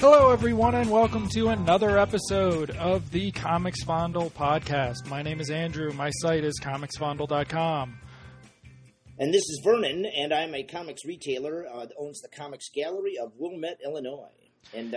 Hello, everyone, and welcome to another episode of the Comics Fondle podcast. My name is Andrew. My site is comicsfondle.com. And this is Vernon, and I'm a comics retailer that owns the Comics Gallery of Wilmette, Illinois. And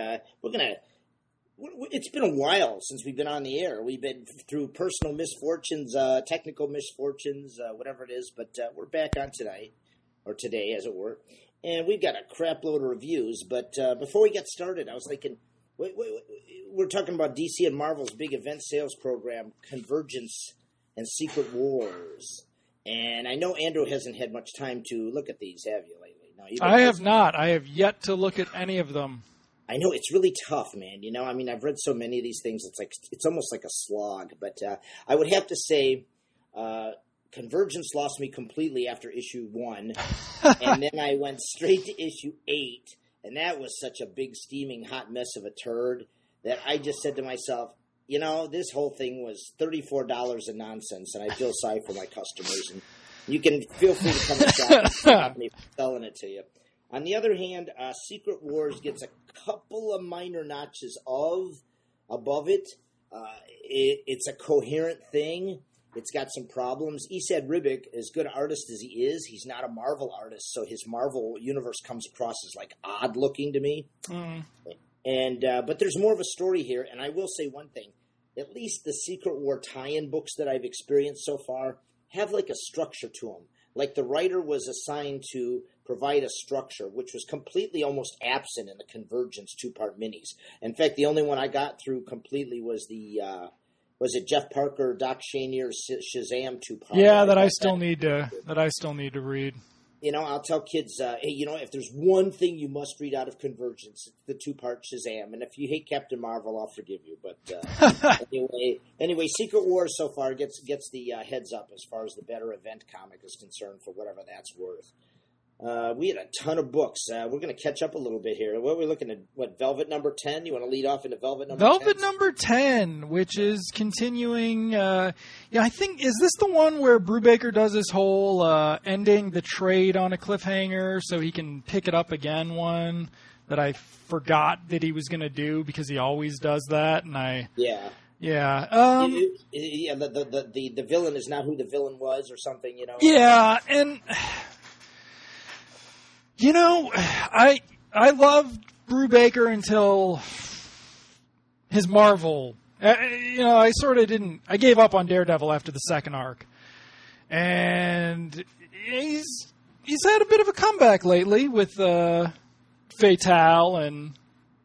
it's been a while since we've been on the air. We've been through personal misfortunes, technical misfortunes, whatever it is, but we're back on tonight, or today, as it were. And we've got a crap load of reviews, but before we get started, I was thinking, we're talking about DC and Marvel's big event sales program, Convergence and Secret Wars. And I know Andrew hasn't had much time to look at these, have you, lately? No, I have not. I have yet to look at any of them. I know, it's really tough, man. You know, I mean, I've read so many of these things, it's almost like a slog. But I would have to say... Convergence lost me completely after issue 1, and then I went straight to issue 8, and that was such a big, steaming, hot mess of a turd that I just said to myself, you know, this whole thing was $34 of nonsense, and I feel sorry for my customers, and you can feel free to come and stop me for selling it to you. On the other hand, Secret Wars gets a couple of minor notches above it. It's a coherent thing. It's got some problems. Esad Ribic, as good an artist as he is, he's not a Marvel artist, so his Marvel universe comes across as like odd looking to me. But there's more of a story here, and I will say one thing: at least the Secret War tie-in books that I've experienced so far have like a structure to them. Like the writer was assigned to provide a structure, which was completely almost absent in the Convergence 2-part minis. In fact, the only one I got through completely was the. Was it Jeff Parker, Doc Shanier's Shazam 2-part? Yeah, that I still need to read. You know, I'll tell kids, hey, you know, if there's one thing you must read out of Convergence, it's the 2-part Shazam. And if you hate Captain Marvel, I'll forgive you. But anyway, Secret Wars so far gets the heads up as far as the better event comic is concerned, for whatever that's worth. We had a ton of books. We're going to catch up a little bit here. What are we looking at? What, Velvet number 10? You want to lead off into Velvet number 10? Velvet number 10, which is continuing. I think, is this the one where Brubaker does his whole ending the trade on a cliffhanger so he can pick it up again one that I forgot that he was going to do because he always does that? And Yeah. The villain is not who the villain was or something, you know? Yeah, and... You know, I loved Brubaker until his Marvel. I sort of didn't. I gave up on Daredevil after the second arc, and he's had a bit of a comeback lately with Fatale and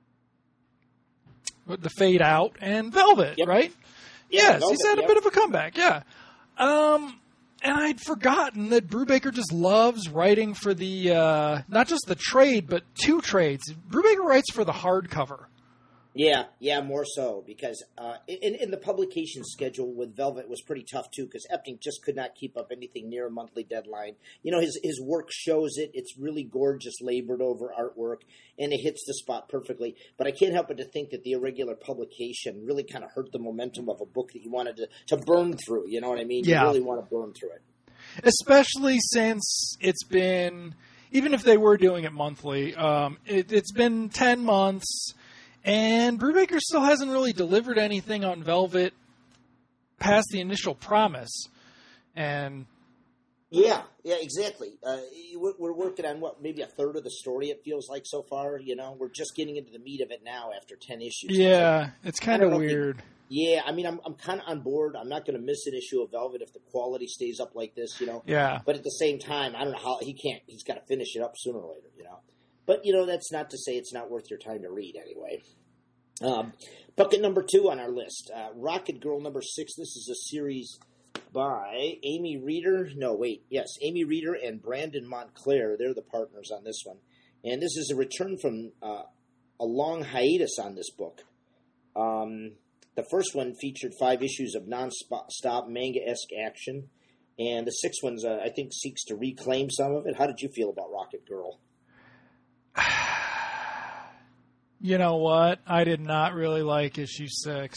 the Fade Out and Velvet, yep. Right? Yeah, yes, Velvet, he's had a bit of a comeback. Yeah. And I'd forgotten that Brubaker just loves writing for the, not just the trade, but 2 trades. Brubaker writes for the hardcover. Yeah, more so, because in the publication schedule with Velvet was pretty tough, too, because Epting just could not keep up anything near a monthly deadline. You know, his work shows it. It's really gorgeous, labored over artwork, and it hits the spot perfectly. But I can't help but to think that the irregular publication really kind of hurt the momentum of a book that you wanted to burn through, you know what I mean? Yeah. You really want to burn through it. Especially since it's been, even if they were doing it monthly, it's been 10 months... And Brubaker still hasn't really delivered anything on Velvet past the initial promise. And yeah, exactly. We're working on, maybe a third of the story, it feels like so far. You know, we're just getting into the meat of it now after 10 issues. Yeah, it's kind of weird. I mean, I'm kind of on board. I'm not going to miss an issue of Velvet if the quality stays up like this, you know. Yeah. But at the same time, I don't know how he's got to finish it up sooner or later, you know. But, you know, that's not to say it's not worth your time to read anyway. Bucket number 2 on our list, Rocket Girl number 6. This is a series by Amy Reeder and Brandon Montclair. They're the partners on this one. And this is a return from a long hiatus on this book. The first one featured 5 issues of non-stop manga-esque action. And the 6th one, I think, seeks to reclaim some of it. How did you feel about Rocket Girl? You know what? I did not really like issue 6.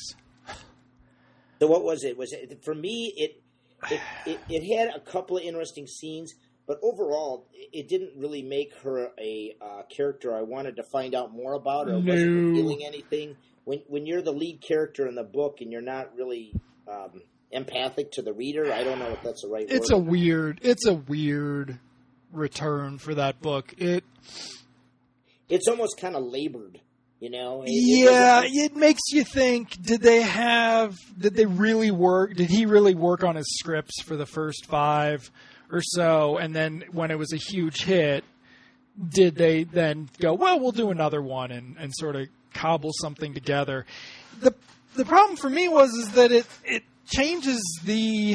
So what was it? For me, it had a couple of interesting scenes, but overall, it didn't really make her a character I wanted to find out more about, or wasn't revealing anything. When you're the lead character in the book and you're not really empathic to the reader, I don't know if that's the right word. It's a weird return for that book. It's almost kind of labored, you know. It makes you think: did he really work on his scripts for the first 5 or so, and then when it was a huge hit, did they then go, well, we'll do another one and sort of cobble something together? The problem for me is that it changes the.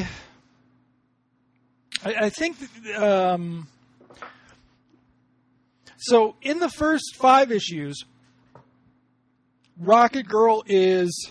I think. So in the first 5 issues, Rocket Girl is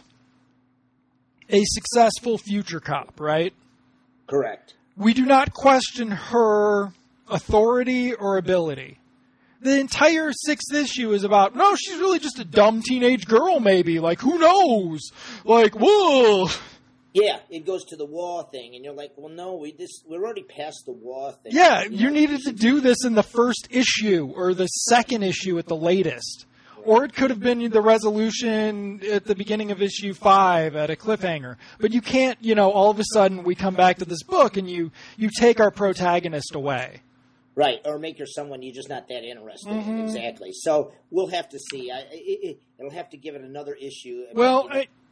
a successful future cop, right? Correct. We do not question her authority or ability. The entire 6th issue is about, no, she's really just a dumb teenage girl, maybe. Like, who knows? Like, whoa. Yeah, it goes to the war thing, and you're like, well, no, we're already past the war thing. Yeah, you needed to do this in the first issue or the 2nd issue at the latest. Or it could have been the resolution at the beginning of issue 5 at a cliffhanger. But you can't, all of a sudden we come back to this book and you take our protagonist away. Right, or make her someone you're just not that interested in. Exactly. So we'll have to see. It'll have to give it another issue. Well,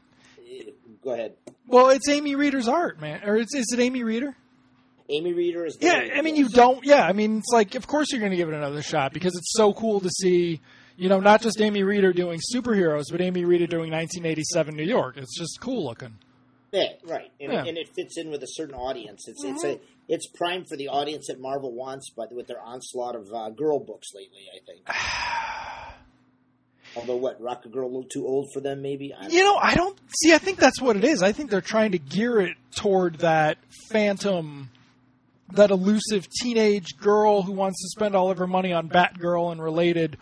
go ahead. Well, it's Amy Reeder's art, man. Or is it Amy Reeder? Amy Reeder is... it's like, of course you're going to give it another shot because it's so cool to see, not just Amy Reeder doing superheroes, but Amy Reeder doing 1987 New York. It's just cool looking. Yeah, right. And it fits in with a certain audience. It's prime for the audience that Marvel wants, but with their onslaught of girl books lately, I think. Although, Rocket Girl a little too old for them, maybe? I think that's what it is. I think they're trying to gear it toward that phantom, that elusive teenage girl who wants to spend all of her money on Batgirl and related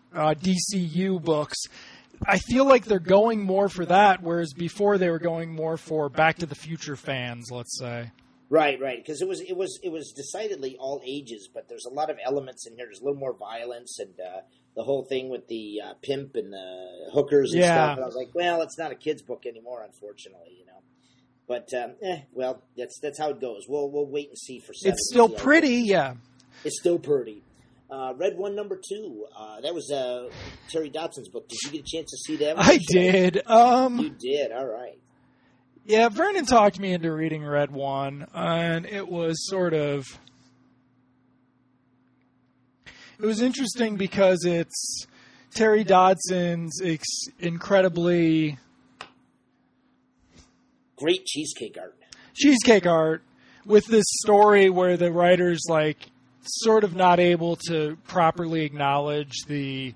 DCU books. I feel like they're going more for that, whereas before they were going more for Back to the Future fans, let's say. Right, because it was decidedly all ages, but there's a lot of elements in here. There's a little more violence and the whole thing with the pimp and the hookers and stuff. And I was like, well, it's not a kid's book anymore, unfortunately, But that's how it goes. We'll wait and see for 7. It's still pretty, yeah. It's still pretty. Red One #2. That was Terry Dotson's book. Did you get a chance to see that one? I did. You did. All right. Yeah, Vernon talked me into reading Red One, and it was it was interesting because it's Terry Dodson's incredibly great cheesecake art with this story where the writer's sort of not able to properly acknowledge the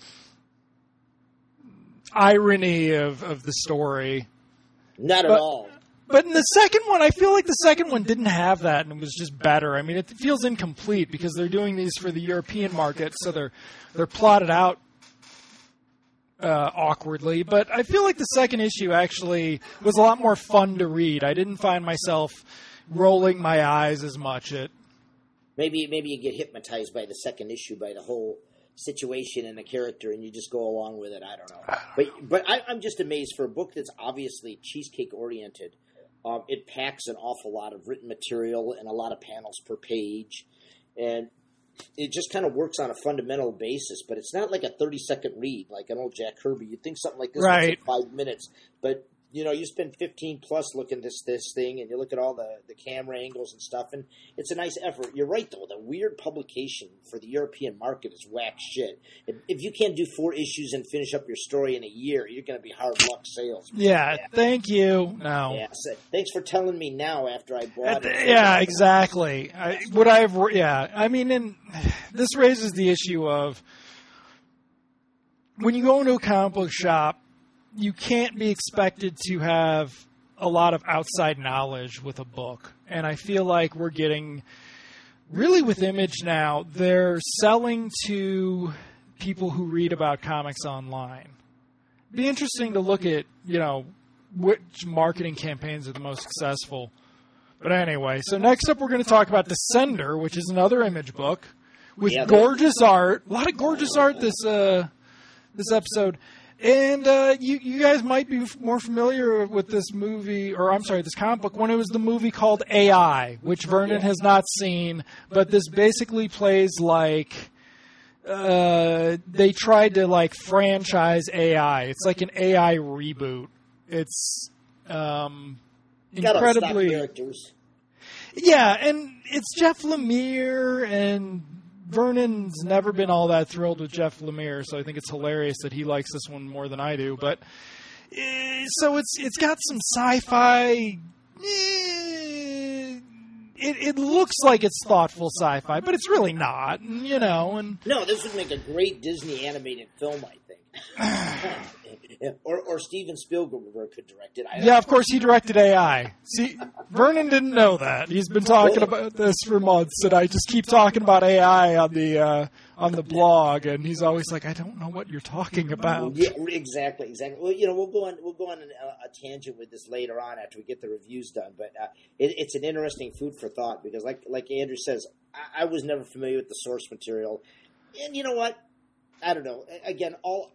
irony of the story. Not at all. But in the second one, I feel like the second one didn't have that and it was just better. I mean, it feels incomplete because they're doing these for the European market, so they're plotted out awkwardly. But I feel like the second issue actually was a lot more fun to read. I didn't find myself rolling my eyes as much at... Maybe you get hypnotized by the second issue, by the whole situation and the character, and you just go along with it. I don't know. But I'm just amazed for a book that's obviously cheesecake-oriented. It packs an awful lot of written material and a lot of panels per page. And it just kind of works on a fundamental basis. But it's not like a 30-second read like an old Jack Kirby. You'd think something like this would take 5 minutes. But... you spend 15 plus looking at this thing, and you look at all the camera angles and stuff, and it's a nice effort. You're right, though. The weird publication for the European market is whack shit. If you can't do 4 issues and finish up your story in a year, you're going to be hard luck sales. Yeah, thank you. No. Yeah, so thanks for telling me now after I bought it. Yeah, exactly. I mean, this raises the issue of when you go into a comic book shop, you can't be expected to have a lot of outside knowledge with a book. And I feel like we're getting, really with Image now, they're selling to people who read about comics online. It'd be interesting to look at, which marketing campaigns are the most successful. But anyway, so next up we're going to talk about Descender, which is another Image book with gorgeous art. A lot of gorgeous art this episode. And you guys might be more familiar with this movie, or I'm sorry, this comic book, when it was the movie called AI, which Vernon has not seen. But this basically plays like they tried to like franchise AI. It's like an AI reboot. It's incredibly characters. Yeah, and it's Jeff Lemire, and Vernon's never been all that thrilled with Jeff Lemire, so I think it's hilarious that he likes this one more than I do. But so it's got some sci-fi. It looks like it's thoughtful sci-fi, but it's really not, you know. And no, this would make a great Disney animated film, I think. Or Steven Spielberg could direct it. Yeah, of course he directed AI. See, Vernon didn't know that. He's been talking about this for months, and I just keep talking about AI on the blog, and he's always like, "I don't know what you're talking about." Yeah, exactly. Well, you know, we'll go on a tangent with this later on after we get the reviews done. But it's an interesting food for thought because, like Andrew says, I was never familiar with the source material, and you know what? I don't know. Again, all.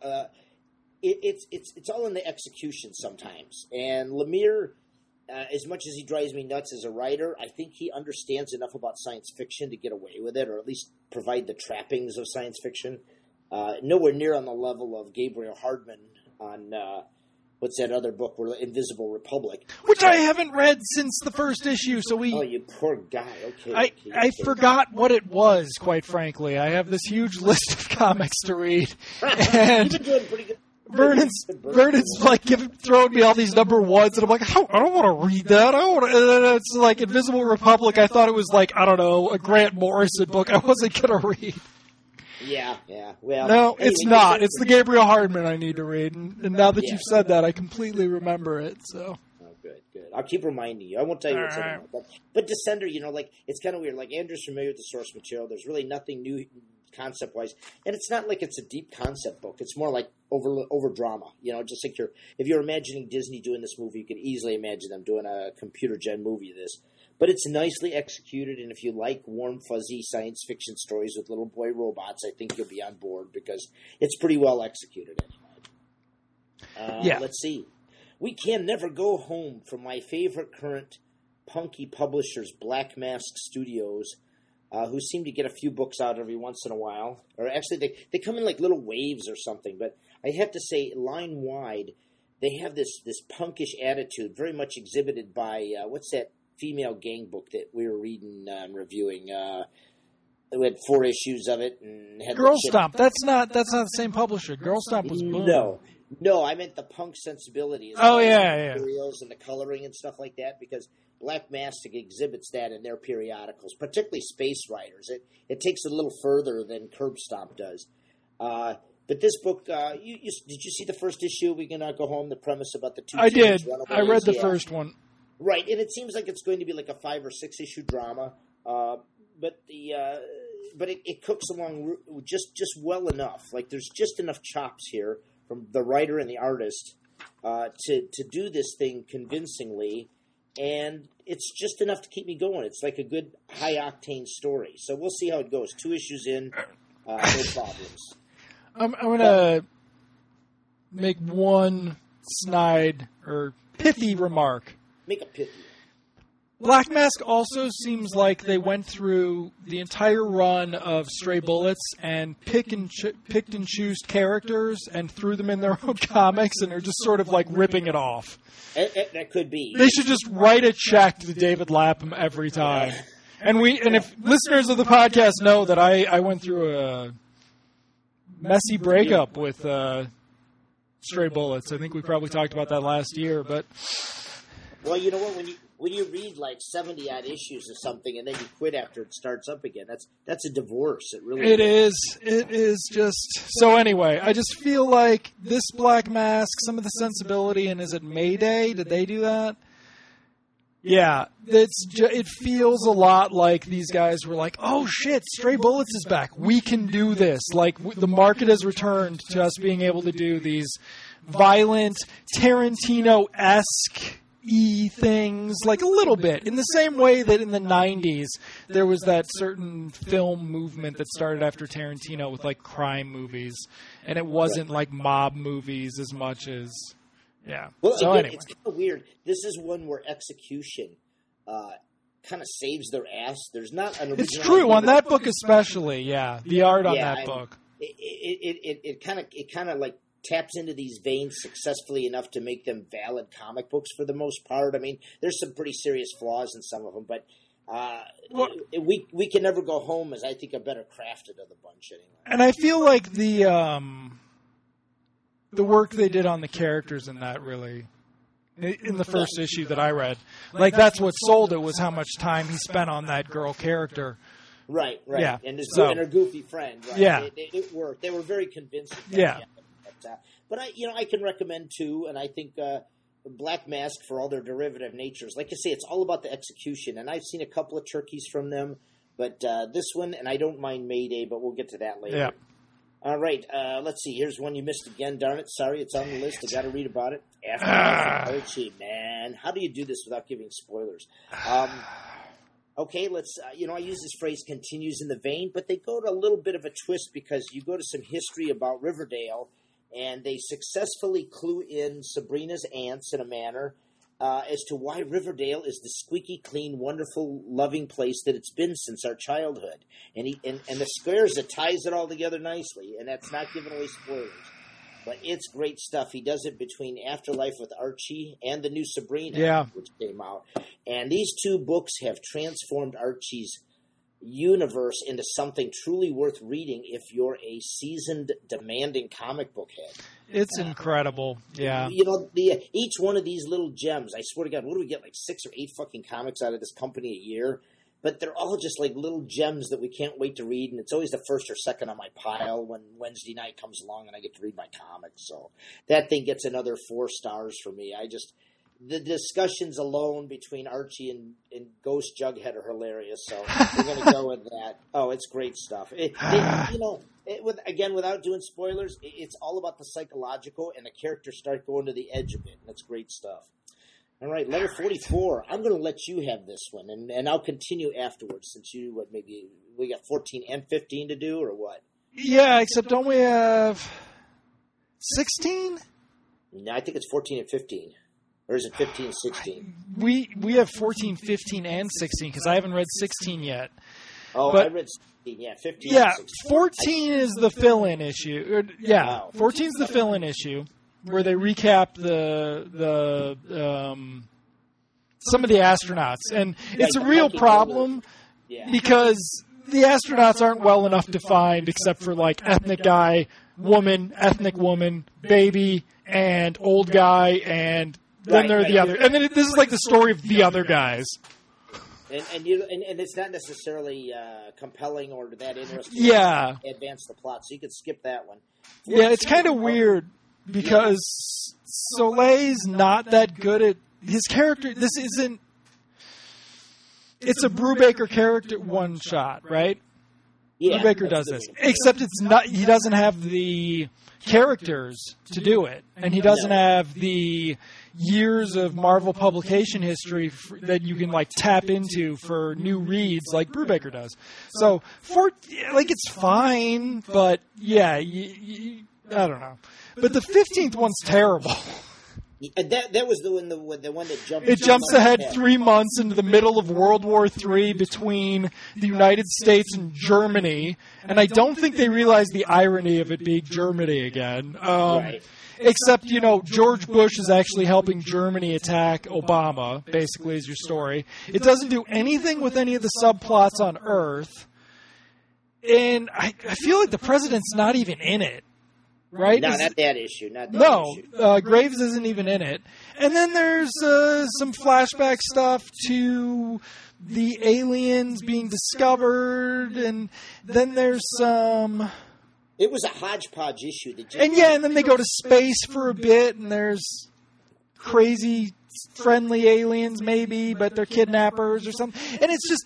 It's all in the execution sometimes. And Lemire, as much as he drives me nuts as a writer, I think he understands enough about science fiction to get away with it, or at least provide the trappings of science fiction. Nowhere near on the level of Gabriel Hardman on what's that other book, Invisible Republic, which I haven't read since the first issue. So oh, you poor guy. Okay. I forgot what it was. Quite frankly, I have this huge list of comics to read, and you've been doing pretty good. Vernon's like throwing me all these number ones, and I'm like, I don't want to read that. And then it's like Invisible Republic. I thought it was like, I don't know, a Grant Morrison book. I wasn't gonna read. Yeah. Well, no, anyway, it's not. It's the Gabriel Hardman I need to read, and now that you've said that, I completely remember it. So. Oh, good. I'll keep reminding you. I won't tell you what's in it. But Descender, you know, like it's kind of weird. Like Andrew's familiar with the source material. There's really nothing new concept-wise, and it's not like it's a deep concept book. It's more like over drama, you know, just like if you're imagining Disney doing this movie, you could easily imagine them doing a computer gen movie of this. But it's nicely executed, and if you like warm, fuzzy science fiction stories with little boy robots, I think you'll be on board because it's pretty well executed anyway. Yeah. Let's see. We Can Never Go Home from my favorite current punky publishers, Black Mask Studios, who seem to get a few books out every once in a while. Or actually, they come in like little waves or something. But I have to say, line wide, they have this punkish attitude, very much exhibited by, what's that female gang book that we were reading and reviewing? We had 4 issues of it. And had Girl Stomp. That's not the same publisher. Girl Stomp was Boom. No, I meant the punk sensibility. Yeah. Materials and the coloring and stuff like that, because Black Mask exhibits that in their periodicals, particularly Space Riders. It takes it a little further than Curb Stomp does. But this book, did you see the first issue? We Cannot Go Home. The premise about the two. I did. I read the first one. Right, and it seems like it's going to be like a 5 or 6 issue drama. But it cooks along just well enough. Like there's just enough chops here from the writer and the artist to do this thing convincingly, and it's just enough to keep me going. It's like a good high-octane story. So we'll see how it goes. 2 issues in, no problems. I'm going to make one snide or pithy remark. Make a pithy. Black Mask also seems like they went through the entire run of Stray Bullets and picked and chose characters and threw them in their own comics and are just sort of like ripping it off. That could be. They should just write a check to David Lapham every time. And if listeners of the podcast know that I went through a messy breakup with Stray Bullets. I think we probably talked about that last year, but. Well, you know what? When you read like 70-odd issues of something and then you quit after it starts up again, that's a divorce. It really is. It is just so. Anyway, I just feel like this Black Mask, some of the sensibility, and is it Mayday? Did they do that? Yeah, it feels a lot like these guys were like, oh shit, Stray Bullets is back. We can do this. Like the market has returned to us being able to do these violent Tarantino-esque things, like a little bit, in the same way that in the 90s there was that certain film movement that started after Tarantino with like crime movies, and it wasn't like mob movies as much as, yeah. Well, so again, anyway. it's kind of weird. This is one where execution kind of saves their ass. There's not an original. It's true idea on that book especially. Yeah, the art on that book. It kind of like taps into these veins successfully enough to make them valid comic books for the most part. I mean, there's some pretty serious flaws in some of them, but we can never go home as I think a better crafted of the bunch anyway. And I feel like the work they did on the characters in that really. In the first issue that I read, like that's what sold it, was how much time he spent on that girl character. Right. Yeah. And her goofy friend. Right? Yeah. It worked. They were very convincing. Yeah. But I can recommend too, and I think Black Mask, for all their derivative natures, like I say, it's all about the execution. And I've seen a couple of turkeys from them, but this one, and I don't mind Mayday, but we'll get to that later. Yeah. All right, let's see. Here's one you missed again. Darn it. Sorry, it's on the list. I got to read about it. Archie, man. How do you do this without giving spoilers? Okay, let's, I use this phrase continues in the vein, but they go to a little bit of a twist because you go to some history about Riverdale, and they successfully clue in Sabrina's aunts in a manner as to why Riverdale is the squeaky clean, wonderful, loving place that it's been since our childhood. And the squares that ties it all together nicely, and that's not giving away spoilers. But it's great stuff. He does it between Afterlife with Archie and the new Sabrina, which came out. And these two books have transformed Archie's universe into something truly worth reading if you're a seasoned, demanding comic book head. It's incredible. Yeah. Each one of these little gems, I swear to God, what do we get, like 6 or 8 fucking comics out of this company a year? But they're all just like little gems that we can't wait to read, and it's always the first or second on my pile when Wednesday night comes along and I get to read my comics. So that thing gets another 4 stars for me. The discussions alone between Archie and Ghost Jughead are hilarious, so we're going to go with that. Oh, it's great stuff. Without doing spoilers, it's all about the psychological, and the characters start going to the edge of it, and that's great stuff. All right, letter 44. I'm going to let you have this one, and I'll continue afterwards since maybe we got 14 and 15 to do, or what? Yeah, except don't we have 16? No, I think it's 14 and 15. Or is it 15 and 16? We have 14, 15, and 16 because I haven't read 16 yet. Oh, I read 16. Yeah, 15. Yeah, 14 is the fill-in issue. 14 is the fill-in issue where they recap the some of the astronauts, and it's a real problem because the astronauts aren't well enough defined except for like ethnic guy, woman, ethnic woman, baby, and old guy, and then there are the other. And then this is like the story of the other guys. And it's not necessarily compelling or that interesting. Yeah. To advance the plot, so you could skip that one. Yeah, it's kind of weird because Soleil's not that good at his character. This isn't. It's a Brubaker character one shot, right? Yeah, Brubaker does this, except it's not. He doesn't have the characters to do it, and he doesn't have the years of Marvel publication history that you can like tap into for new reads like Brubaker does. So it's fine, but yeah, I don't know. But the 15th one's terrible. That was the one that jumped. It jumps ahead 3 months into the middle of World War III between the United States and Germany, and I don't think they realize the irony of it being Germany again. Right. Except, George Bush is actually helping Germany attack Obama, basically, is your story. It doesn't do anything with any of the subplots on Earth. And I feel like the president's not even in it. Right? No, not that issue. Graves isn't even in it. And then there's some flashback stuff to the aliens being discovered, and then there's some... It was a hodgepodge issue. And then they go to space for a bit, and there's crazy friendly aliens maybe, but they're kidnappers or something. And it's just,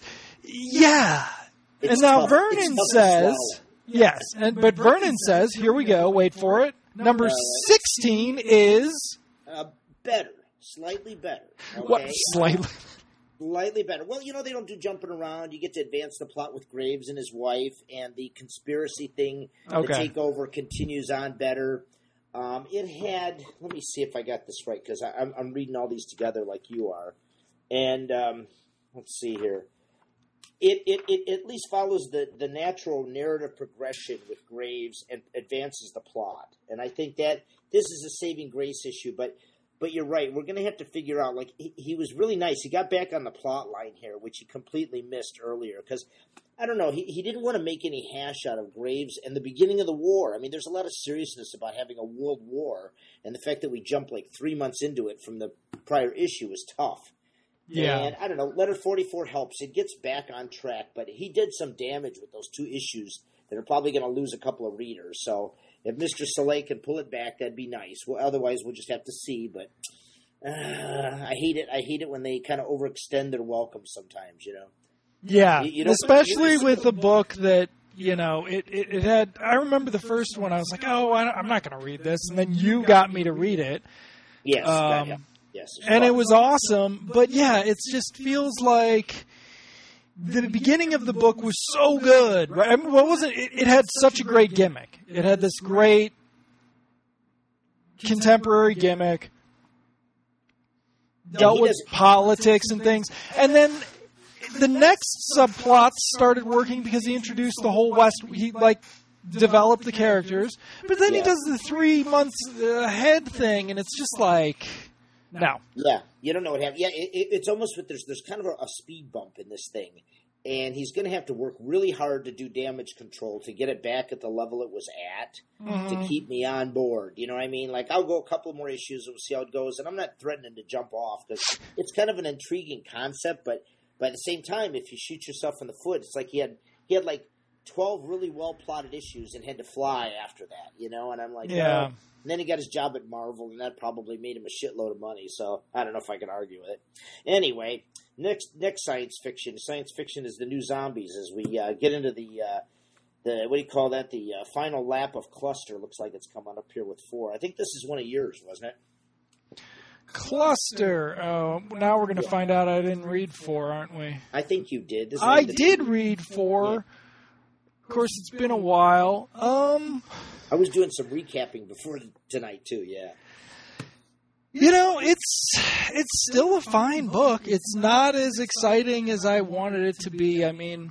and now tough. Vernon says... Yes, but Vernon says, here we go, wait for it, number 16 is... better. Slightly better. Okay? What? Slightly? Slightly better. Well, they don't do jumping around. You get to advance the plot with Graves and his wife, and the conspiracy thing, the takeover continues on better. It had, let me see if I got this right, because I'm reading all these together like you are. And let's see here. It at least follows the natural narrative progression with Graves and advances the plot. And I think that this is a saving grace issue, but you're right. We're going to have to figure out, like, he was really nice. He got back on the plot line here, which he completely missed earlier, because I don't know. He didn't want to make any hash out of Graves and the beginning of the war. I mean, there's a lot of seriousness about having a world war, and the fact that we jumped like 3 months into it from the prior issue is tough. Yeah. And I don't know. Letter 44 helps. It gets back on track, but he did some damage with those 2 issues that are probably going to lose a couple of readers. So if Mr. Soleil can pull it back, that'd be nice. Well, otherwise, we'll just have to see. But I hate it. I hate it when they kind of overextend their welcome sometimes, Yeah, especially with a book that, it had, I remember the first one, I was like, I'm not going to read this. And then you got me to read it. Yes. Yes. And it was awesome. But yeah, it just feels like the beginning of the book was so good. Right? I mean, what was it? It had such a great gimmick. It had this great contemporary gimmick. Dealt with politics and things. And then the next subplots started working because he introduced the whole West. He, developed the characters. But then he does the 3 months ahead thing, and it's just like, no. Yeah, you don't know what happened. Yeah, it's almost with there's kind of a speed bump in this thing. And he's going to have to work really hard to do damage control to get it back at the level it was at to keep me on board. You know what I mean? Like, I'll go a couple more issues and we'll see how it goes. And I'm not threatening to jump off because it's kind of an intriguing concept. But at the same time, if you shoot yourself in the foot, it's like he had like 12 really well-plotted issues and had to fly after that, And I'm like, yeah. And then he got his job at Marvel, and that probably made him a shitload of money. So I don't know if I can argue with it. Anyway, next science fiction. Science fiction is the new zombies. As we get into the what do you call that? The final lap of Cluster. Looks like it's coming up here with 4. I think this is one of yours, wasn't it? Cluster. Now we're going to find out I didn't read 4, aren't we? I think you did. I did read 4. Yeah. Of course, it's been a while. I was doing some recapping before tonight too. Yeah. It's still a fine book. It's not as exciting as I wanted it to be. I mean,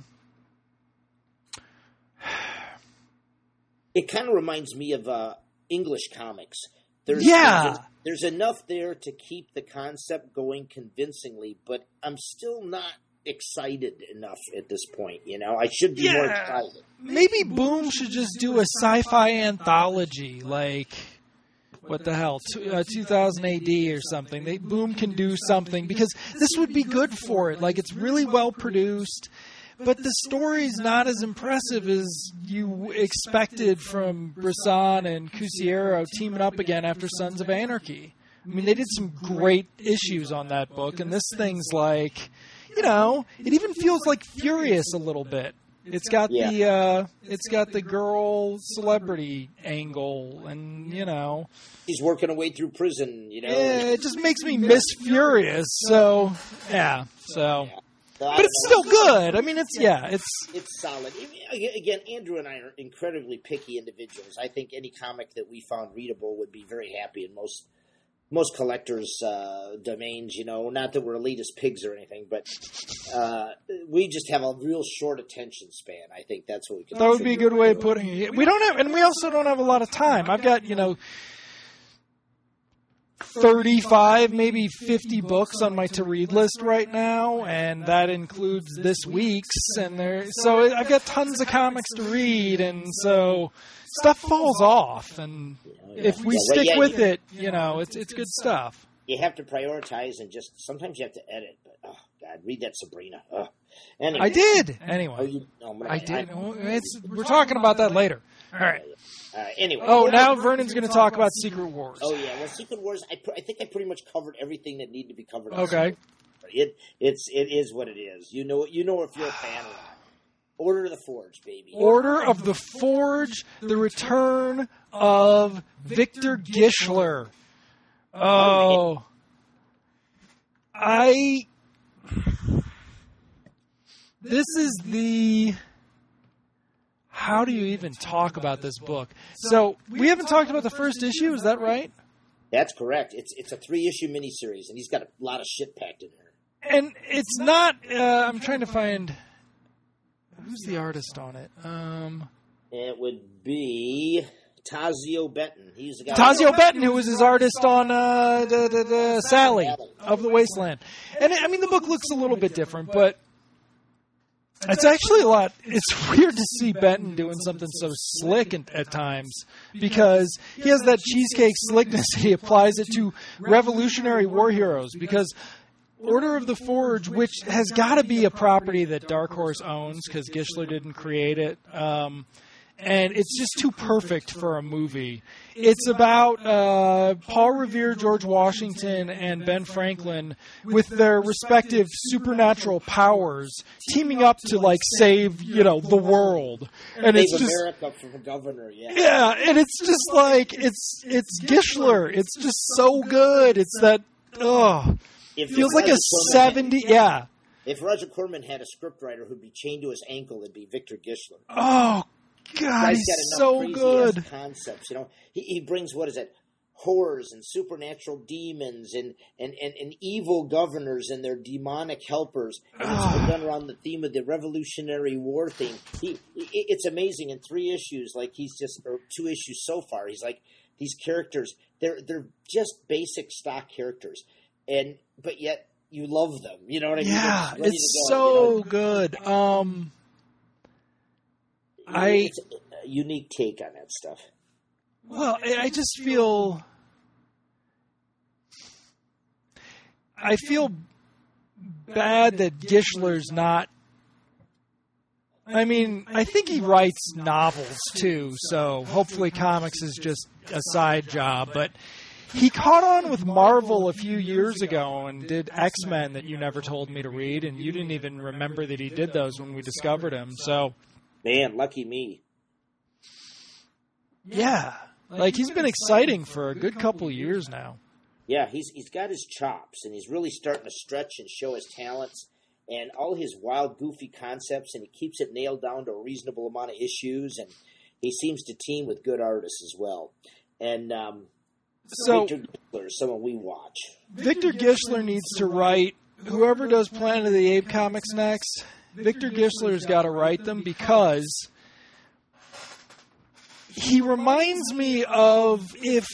it kind of reminds me of English comics. There's enough there to keep the concept going convincingly, but I'm still not excited enough at this point. I should be more excited. Maybe Boom should just do a sci-fi anthology, like, what the hell, 2000 AD or something. Boom can do something, because this would be good for it. Like, it's really well produced, but the story's not as impressive as you expected from Brisson and Cusiero teaming up again after Sons of Anarchy. I mean, they did some great issues on that book, and this thing's like, it even feels like Furious a little bit. It's got the girl celebrity angle, and he's working a way through prison. Yeah, it just makes me miss Furious. So yeah, but it's still good. I mean, it's solid. Again, Andrew and I are incredibly picky individuals. I think any comic that we found readable would be very happy in most collectors' domains, not that we're elitist pigs or anything, but we just have a real short attention span. I think that's what we can. That would be a good way of putting it. We don't have, and we also don't have a lot of time. I've got 35, maybe 50 books on my to-read list right now, and that includes this week's. So I've got tons of comics to read, and so stuff falls off. And if we stick with it, it's good stuff. You have to prioritize, and just sometimes you have to edit. But oh God, read that Sabrina. Anyway. I did. Anyway, I did. We're talking about that later. All right. Anyway. Oh, now Vernon's going to talk about Secret Wars. Oh yeah, well, Secret Wars. I think I pretty much covered everything that needed to be covered. Okay. It is what it is. You know if you're a fan or not. Order of the Forge, baby. Order of the Forge, the return of Victor Gischler. Oh. This is the... How do you even talk about this book? So, we haven't talked about the first issue, is that right? That's correct. It's a 3-issue miniseries, and he's got a lot of shit packed in there. And it's not... I'm trying to find... Who's the artist on it? It would be Tazio Benton. He's the guy. Tazio Benton, who was his artist on the Sally of the Wasteland. And, I mean, the book looks a little bit different, but... It's actually a lot. It's weird to see Benton doing something so slick at times because he has that cheesecake slickness. He applies it to Revolutionary War heroes because Order of the Forge, which has got to be a property that Dark Horse owns because Gischler didn't create it, and it's just too perfect for a movie. It's about Paul Revere, George Washington, and Ben Franklin with their respective supernatural powers teaming up to like save, the world. And it's just America from governor, yeah. Yeah, and it's just like it's Gischler. It's just so good. It's that it feels like a 70. Yeah. If Roger Corman had a scriptwriter who'd be chained to his ankle, it'd be Victor Gischler. Oh God, he's so good. Concepts, he brings horrors and supernatural demons and evil governors and their demonic helpers, and it's done around the theme of the Revolutionary War theme. It's amazing in 3 issues, or 2 issues so far. He's like these characters, they're just basic stock characters, but yet you love them. You know what I mean? Yeah, it's so good. It's a unique take on that stuff. Well, I just feel... I feel bad that Gischler's not... I mean, I think he writes novels, too, so hopefully comics is just a side job, but he caught on with Marvel a few years ago and did X-Men that you never told me to read, and you didn't even remember that he did those when we discovered him, so... Man, lucky me. Yeah. Like, he's been exciting for a good couple years now. Yeah, he's got his chops, and he's really starting to stretch and show his talents and all his wild, goofy concepts, and he keeps it nailed down to a reasonable amount of issues, and he seems to team with good artists as well. And Victor Gischler is someone we watch. Victor Gischler needs to write, whoever does Planet of the Apes comics next... Victor Gischler's got to write them because he reminds me of if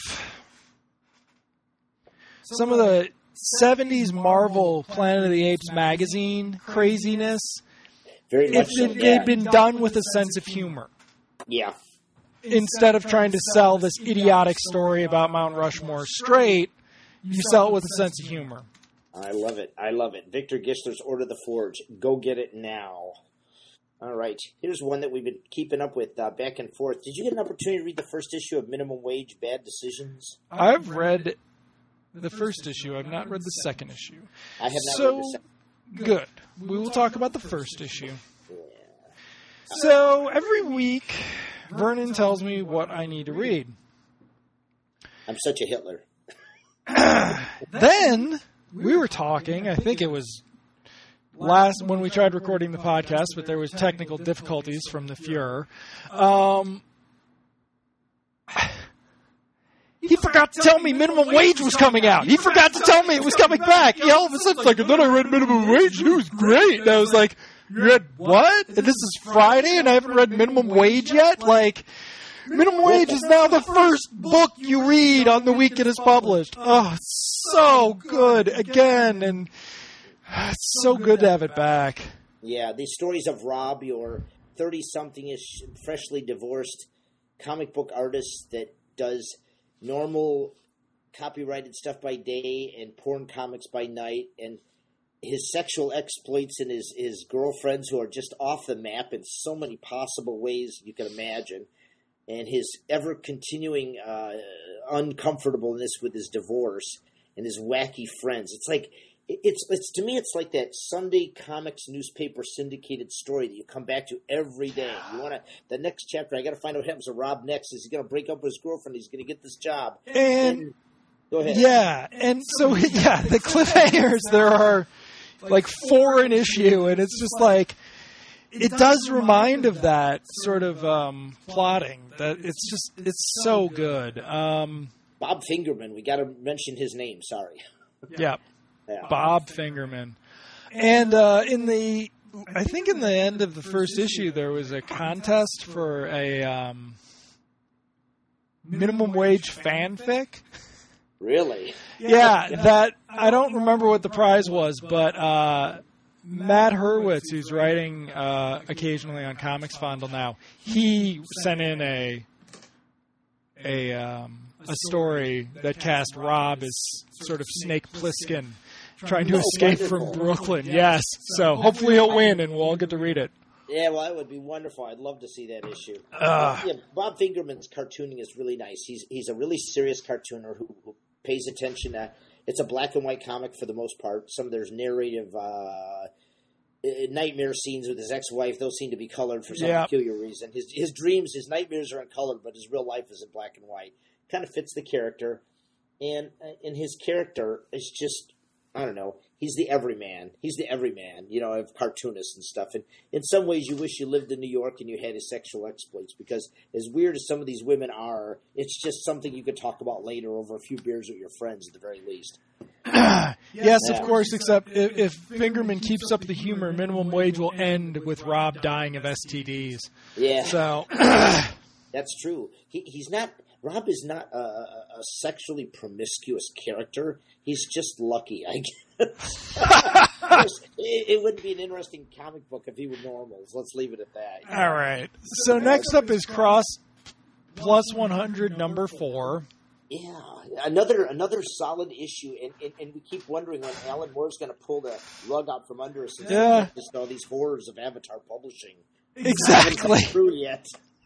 some of the 70s Marvel Planet of the Apes magazine craziness, if they'd been done with a sense of humor. Yeah. Instead of trying to sell this idiotic story about Mount Rushmore straight, you sell it with a sense of humor. I love it. Victor Gischler's Order of the Forge. Go get it now. All right. Here's one that we've been keeping up with back and forth. Did you get an opportunity to read the first issue of Minimum Wage Bad Decisions? I've read the first issue. I've not read the second issue. I have not read the second. Good. We will talk about the first issue. Yeah. So every week, Vernon tells me what I need to read. I'm such a Hitler. Then... we were talking, I think it was when we tried recording the podcast, but there was technical difficulties from the Fuhrer. He forgot to tell me Minimum Wage was coming out. He forgot to tell me it was coming back. He all of a sudden like, and then I read Minimum Wage and it was great. And I was like, you read what? And this is Friday and I haven't read Minimum Wage yet? Like... Minimum Wage is now the first book you read on the week it is published. Oh, it's so good again, and it's so good to have it back. Yeah, these stories of Rob, your 30-something-ish, freshly divorced comic book artist that does normal copyrighted stuff by day and porn comics by night, and his sexual exploits and his girlfriends who are just off the map in so many possible ways you can imagine. And his ever-continuing uncomfortableness with his divorce and his wacky friends. It's like it's to me, it's like that Sunday comics newspaper syndicated story that you come back to every day. The next chapter, I got to find out what happens to Rob next. Is he going to break up with his girlfriend? He's going to get this job. And Go ahead. Yeah, and so the cliffhangers, there are like 4 an issue, and it's just like it does remind of that sort of plotting. That it's so good. Bob Fingerman, we got to mention his name. Sorry. Yeah, Bob Fingerman, and I think in the end of the first issue there was a contest for a minimum wage fanfic. Really? Yeah, that I don't remember what the prize was, but Matt Hurwitz, who's writing occasionally on Comics Fondle now, he sent in a story that cast Rob as sort of Snake Plissken trying to escape from Brooklyn. Yes, so hopefully he'll win and we'll all get to read it. Yeah, well, that would be wonderful. I'd love to see that issue. Yeah, Bob Fingerman's cartooning is really nice. He's a really serious cartooner who pays attention. It's a black and white comic for the most part. There's narrative nightmare scenes with his ex-wife. Those seem to be colored for some peculiar reason. His dreams, his nightmares are in color, but his real life is in black and white. Kind of fits the character, and his character is just, I don't know. He's the everyman. He's the everyman, of cartoonists and stuff. And in some ways, you wish you lived in New York and you had his sexual exploits, because as weird as some of these women are, it's just something you could talk about later over a few beers with your friends at the very least. Yes, of course, except if Fingerman keeps up the humor, minimum wage will end with Rob dying of STDs. Yeah. So that's true. Rob is not a sexually promiscuous character. He's just lucky, I guess. It wouldn't be an interesting comic book if he were normal. So let's leave it at that. All right. So next up is Cross Plus 100 number 4. Yeah, another solid issue, and we keep wondering when Alan Moore's going to pull the rug out from under us. Yeah. Just all these horrors of Avatar publishing. Exactly. Haven't come true yet.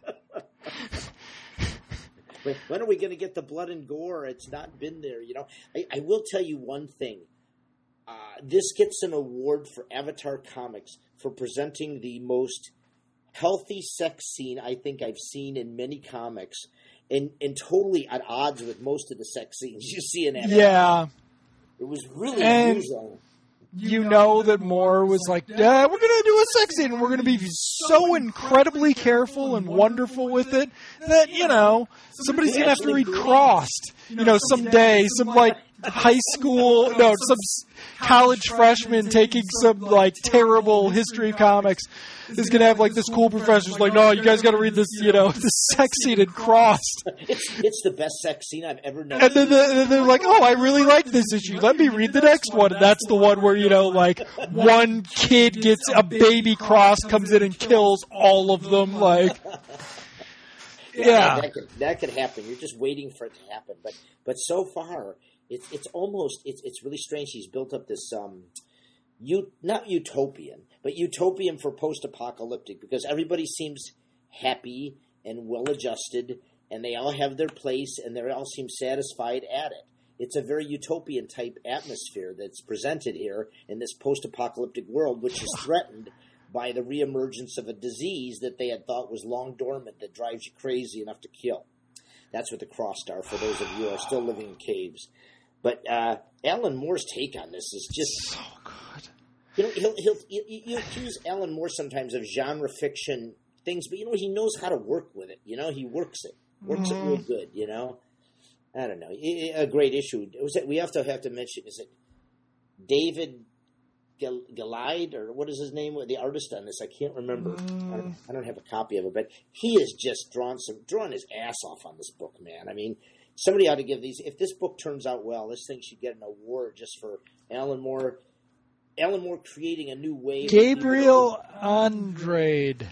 When are we going to get the blood and gore? It's not been there, I will tell you one thing. This gets an award for Avatar Comics for presenting the most healthy sex scene I think I've seen in many comics, and totally at odds with most of the sex scenes you see in Avatar. Yeah. It was really unusual. You know that Moore was like, yeah, we're going to do a sex scene, and we're going to be so incredibly careful and wonderful with it that, somebody's going to have to read Crossed, someday, some, high school, some college freshman taking some, terrible history of comics is going to have, this cool professor who's like, no, you guys got to read this, this sex scene in Crossed. It's the best sex scene I've ever known. And then they're like, oh, I really like this issue. Let me read the next one. And that's the one where, one kid gets a baby cross, comes in and kills all of them. Yeah. That could happen. You're just waiting for it to happen. But so far, it's almost, it's really strange. He's built up this, not utopian, but utopian for post-apocalyptic, because everybody seems happy and well-adjusted, and they all have their place, and they all seem satisfied at it. It's a very utopian-type atmosphere that's presented here in this post-apocalyptic world, which is threatened by the reemergence of a disease that they had thought was long dormant that drives you crazy enough to kill. That's what the Crossed are, for those of you who are still living in caves. But Alan Moore's take on this is just so good. He'll accuse Alan Moore sometimes of genre fiction things, but he knows how to work with it. He works it real good. I don't know, a great issue. We have to mention, is it David Gallide, or what is his name? The artist on this, I can't remember. I don't have a copy of it, but he has just drawn his ass off on this book, man. I mean, somebody ought to give these. If this book turns out well, this thing should get an award just for Alan Moore creating a new wave. Gabriel Andrade.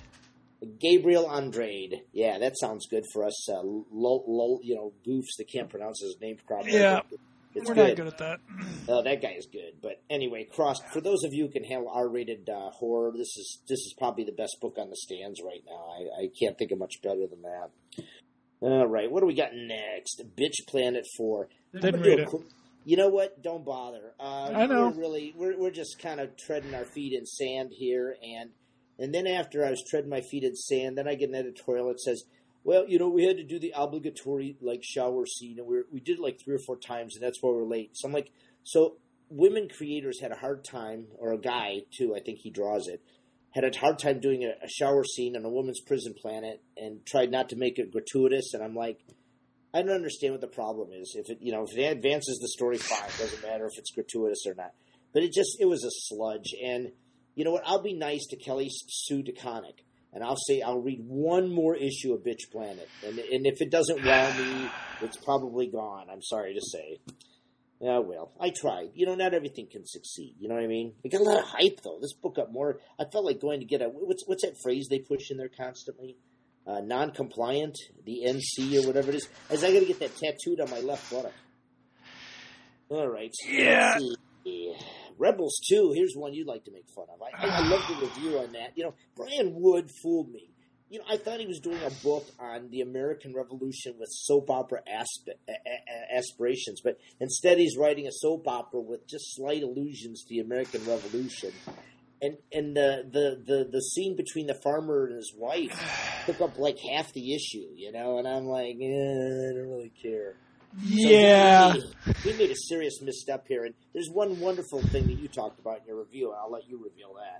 Yeah, that sounds good for us. Goofs that can't pronounce his name properly. Yeah, we're not good at that. Oh, that guy is good. But anyway, Crossed. For those of you who can handle R-rated horror, this is probably the best book on the stands right now. I can't think of much better than that. All right, what do we got next? Bitch Planet 4. Didn't read it. You know what? Don't bother. I know. We're just kind of treading our feet in sand here, and then after I was treading my feet in sand, then I get an editorial that says, Well, we had to do the obligatory shower scene, and we did it 3 or 4 times, and that's why we're late. So I'm like, so women creators had a hard time, or a guy too, I think he draws it, had a hard time doing a shower scene on a woman's prison planet, and tried not to make it gratuitous. And I'm like, I don't understand what the problem is. If it advances the story, fine. It doesn't matter if it's gratuitous or not. But it was a sludge. And you know what? I'll be nice to Kelly Sue DeConnick. And I'll say I'll read one more issue of Bitch Planet. And if it doesn't wow me, it's probably gone. I'm sorry to say. Yeah, well, I tried. Not everything can succeed. You know what I mean? It got a lot of hype, though. This book got more. I felt like going to get what's that phrase they push in there constantly? Non-compliant, the NC or whatever it is. As I got to get that tattooed on my left buttock. All right. Yeah. Rebels 2, here's one you'd like to make fun of. I love the review on that. Brian Wood fooled me. I thought he was doing a book on the American Revolution with soap opera aspirations, but instead he's writing a soap opera with just slight allusions to the American Revolution. And the scene between the farmer and his wife took up half the issue, and I'm like, I don't really care. Yeah. So we made a serious misstep here, and there's one wonderful thing that you talked about in your review, and I'll let you reveal that.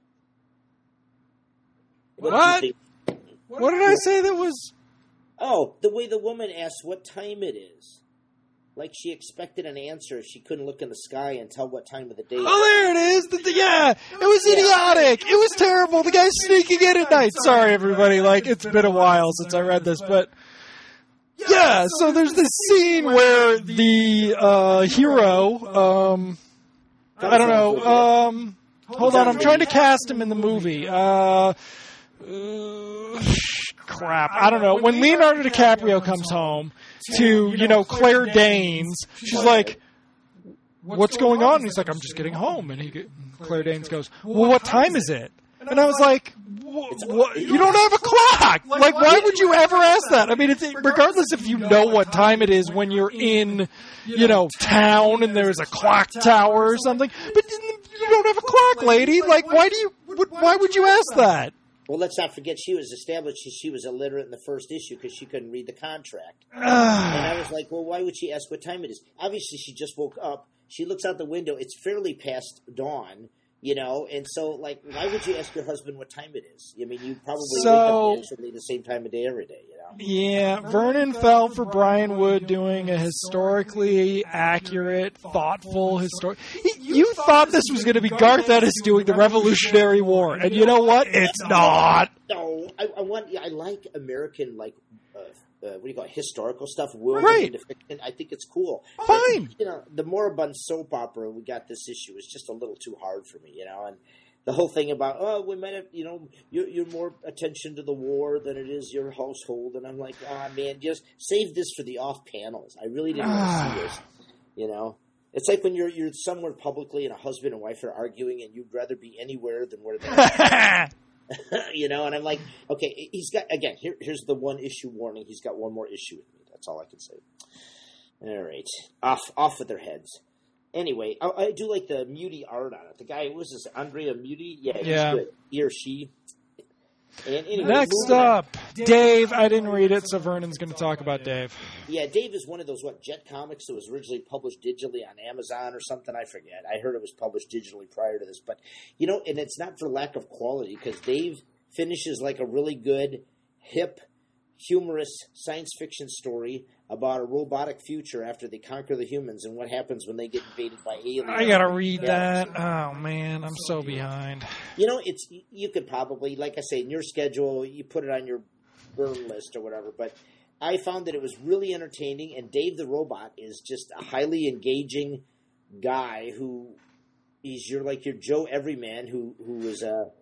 What? What did I say that was... Oh, the way the woman asked what time it is. Like she expected an answer if she couldn't look in the sky and tell what time of the day. Oh, there it is. Yeah, it was idiotic. It was terrible. The guy's sneaking in at night. Sorry, everybody. It's been a while since I read this, but... Yeah, so there's this scene where the hero, I don't know, hold on, I'm trying to cast him in the movie. Crap, I don't know. When Leonardo DiCaprio comes home to, Claire Danes, she's like, what's going on? And he's like, I'm just getting home. And Claire Danes goes, well, what time is it? And I was like, what? You don't have a clock. Why would you ever ask that? I mean, regardless if you know what time it is when you're in, town and there's a clock tower or something. But you don't have a clock, lady. Why would you ask that? Well, let's not forget she was established she was illiterate in the first issue because she couldn't read the contract. And I was like, well, why would she ask what time it is? Obviously, she just woke up. She looks out the window. It's fairly past dawn. And so, why would you ask your husband what time it is? I mean, you probably wake up naturally the same time of day every day, Yeah, Vernon fell for Brian Wood doing a historically accurate, thoughtful You thought this was going to be Garth Ennis doing the Revolutionary War, and you know what? It's not. No, I like American, what do you call it, historical stuff, right. Into fiction. I think it's cool. Fine. But, the moribund soap opera we got this issue is just a little too hard for me, and the whole thing about, we might have, you're more attention to the war than it is your household, and I'm like, man, just save this for the off panels. I really didn't want to see this, It's like when you're somewhere publicly and a husband and wife are arguing and you'd rather be anywhere than where they're and I'm like, okay, he's got, again, here's the one issue warning. He's got one more issue with me. That's all I can say. All right. Off with their heads. Anyway, I do like the Muti art on it. The guy, was this, Andrea Muti? Yeah, he's good. He or she. And anyway, next up, Dave. I didn't read it, so Vernon's going to talk about Dave. Yeah, Dave is one of those, Jet Comics that was originally published digitally on Amazon or something. I forget. I heard it was published digitally prior to this. But, and it's not for lack of quality because Dave finishes a really good, hip, humorous science fiction story about a robotic future after they conquer the humans and what happens when they get invaded by aliens. I gotta read that. Oh man, I'm so behind. You could probably, like I say, in your schedule, you put it on your burn list or whatever. But I found that it was really entertaining, and Dave the Robot is just a highly engaging guy who he's your Joe Everyman who was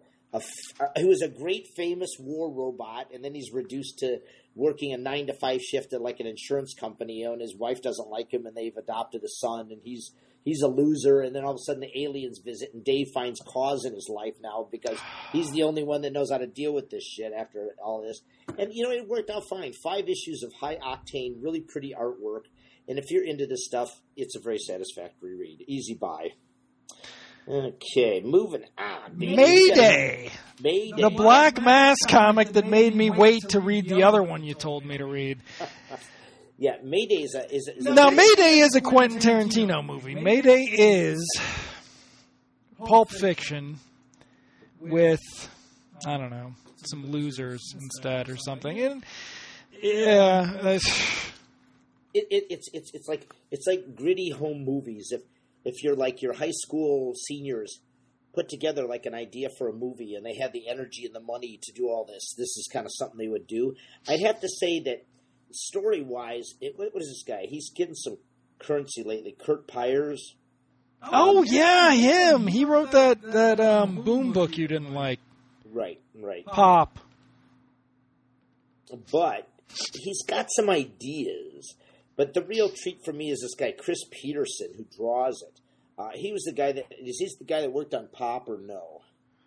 a great famous war robot, and then he's reduced to working a 9-to-5 shift at an insurance company, and his wife doesn't like him, and they've adopted a son, and he's a loser, and then all of a sudden the aliens visit, and Dave finds cause in his life now because he's the only one that knows how to deal with this shit after all this. And, it worked out fine. 5 issues of high-octane, really pretty artwork, and if you're into this stuff, it's a very satisfactory read. Easy buy. Okay, moving on. Mayday. Mayday. The Black Mass comic that made me wait to read the other one you told me to read. Yeah, Mayday is a Now, Mayday is a Quentin Tarantino movie. Mayday is Pulp Fiction with, I don't know, some losers instead or something. And yeah, it's like gritty home movies. If you're like your high school seniors put together like an idea for a movie and they had the energy and the money to do all this, this is kind of something they would do. I'd have to say that story-wise, what is this guy? He's getting some currency lately. Kurt Pyers. Oh, yeah, him. He wrote that Boom book you didn't like. Right. Pop. But he's got some ideas. But the real treat for me is this guy, Chris Peterson, who draws it. He was the guy is he the guy that worked on Pop or no?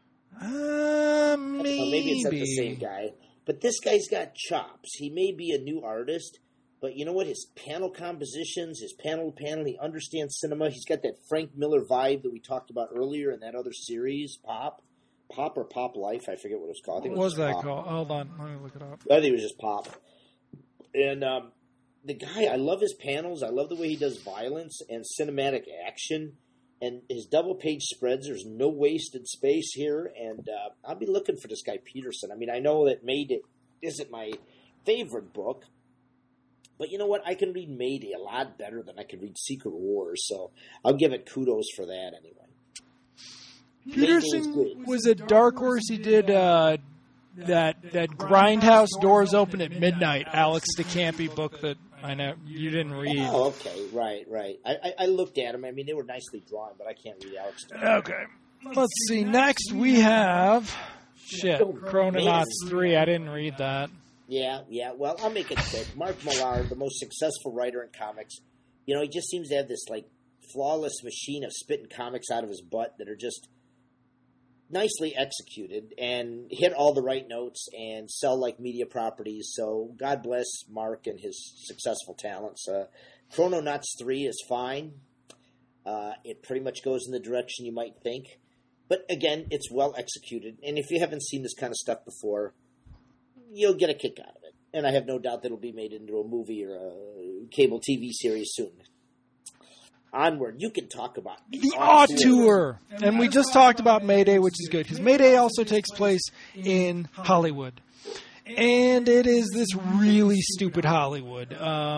Maybe it's not the same guy. But this guy's got chops. He may be a new artist, but you know what? His panel compositions, his panel to panel, he understands cinema. He's got that Frank Miller vibe that we talked about earlier in that other series, Pop or Pop Life. I forget what it was called. I think What was that Pop. called? Hold on. Let me look it up. I think it was just Pop. And the guy, I love his panels. I love the way he does violence and cinematic action. And his double-page spreads, there's no wasted space here. And I'll be looking for this guy Peterson. I mean, I know that Mayday isn't my favorite book. But you know what? I can read Mayday a lot better than I can read Secret Wars. So I'll give it kudos for that anyway. Peterson was at Dark Horse. He did that Grindhouse Doors Open at Midnight, Alex DeCampi book that I know you didn't read. Oh, okay. Right. I looked at them. I mean, they were nicely drawn, but I can't read Alex DeCampi. Okay. Let's see. Next we have Chrononauts 3. I didn't read that. Yeah. Well, I'll make it quick. Mark Millar, the most successful writer in comics, you know, he just seems to have this like flawless machine of spitting comics out of his butt that are just nicely executed and hit all the right notes and sell like media properties. So God bless Mark and his successful talents. Chrononauts 3 is fine. It pretty much goes in the direction you might think. But again, it's well executed. And if you haven't seen this kind of stuff before, you'll get a kick out of it. And I have no doubt that it'll be made into a movie or a cable TV series soon. Onward, you can talk about The Auteur. And we just talked about Mayday, which is good, because Mayday also takes place in Hollywood. And it is this really stupid Hollywood.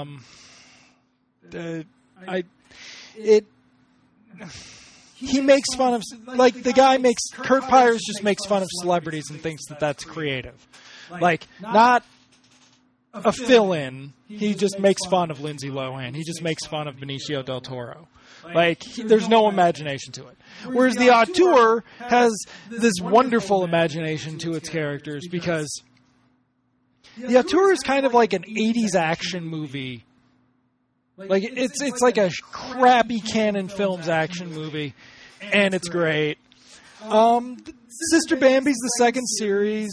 He makes fun of, like, the guy makes, Kurt Pyers just makes fun of celebrities and thinks that that's creative. Like, not a fill-in. He just makes fun of Lindsay Lohan. He just makes fun of Benicio del Toro. Like, there's no imagination to it. Whereas the Auteur has this wonderful imagination to its characters, because the Auteur is kind of like an 80s action movie. Like, it's like a crappy Canon Films action movie, and it's great. Sister Bambi's the second series,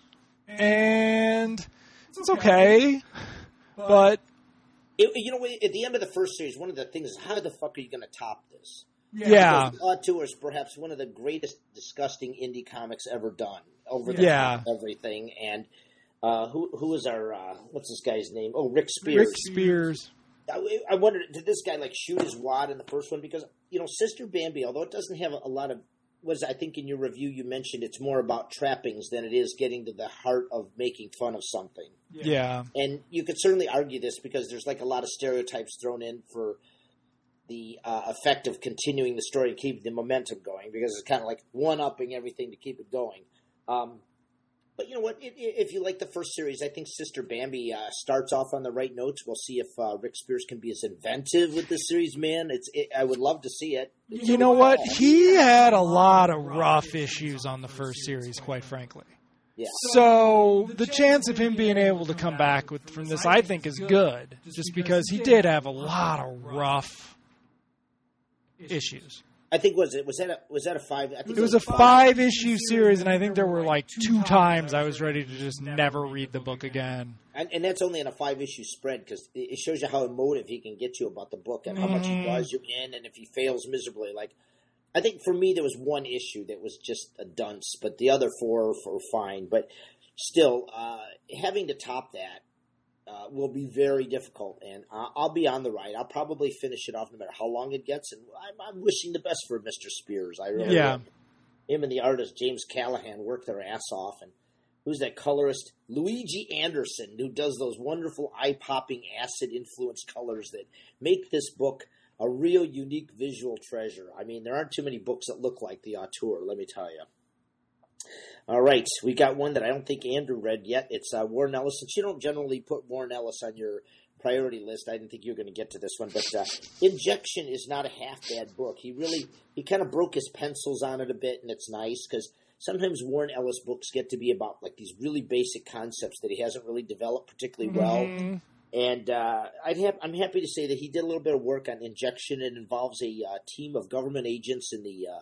and it's okay, but you know, at the end of the first series, one of the things is, how the fuck are you going to top this? Yeah. Because Auteur is perhaps one of the greatest disgusting indie comics ever done. Over the top everything. And who is our, what's this guy's name? Oh, Rick Spears. Rick Spears. I wonder, did this guy like shoot his wad in the first one? Because, you know, Sister Bambi, although it doesn't have a lot of, I think in your review you mentioned it's more about trappings than it is getting to the heart of making fun of something. Yeah. And you could certainly argue this because there's like a lot of stereotypes thrown in for the effect of continuing the story and keeping the momentum going, because it's kind of like one-upping everything to keep it going. But you know what? If you like the first series, I think Sister Bambi starts off on the right notes. We'll see if Rick Spears can be as inventive with this series, man. I would love to see it. You know what? He had a lot of rough issues on the first series, quite frankly. Yeah. So the chance of him being able to come back from this, I think, is good, just because he did have a lot of rough issues. I think was that a 5? I think it was a 5-issue series, and I think there were like 2 times I was ready to just never read the book again. And that's only in a 5-issue spread, because it shows you how emotive he can get you about the book and how much he draws you in, and if he fails miserably, like I think for me there was one issue that was just a dunce, but the other four were fine. But still, having to top that will be very difficult, and I'll be on the ride. I'll probably finish it off no matter how long it gets, and I'm wishing the best for Mr. Spears. I really am. Him and the artist James Callahan work their ass off, and who's that colorist? Luigi Anderson, who does those wonderful eye-popping acid-influenced colors that make this book a real unique visual treasure. I mean, there aren't too many books that look like the auteur, let me tell you. All right, we got one that I don't think Andrew read yet. It's Warren Ellis. Since you don't generally put Warren Ellis on your priority list, I didn't think you were going to get to this one. But Injection is not a half-bad book. He kind of broke his pencils on it a bit, and it's nice because sometimes Warren Ellis books get to be about like these really basic concepts that he hasn't really developed particularly well. And I'm happy to say that he did a little bit of work on Injection. It involves a team of government agents in the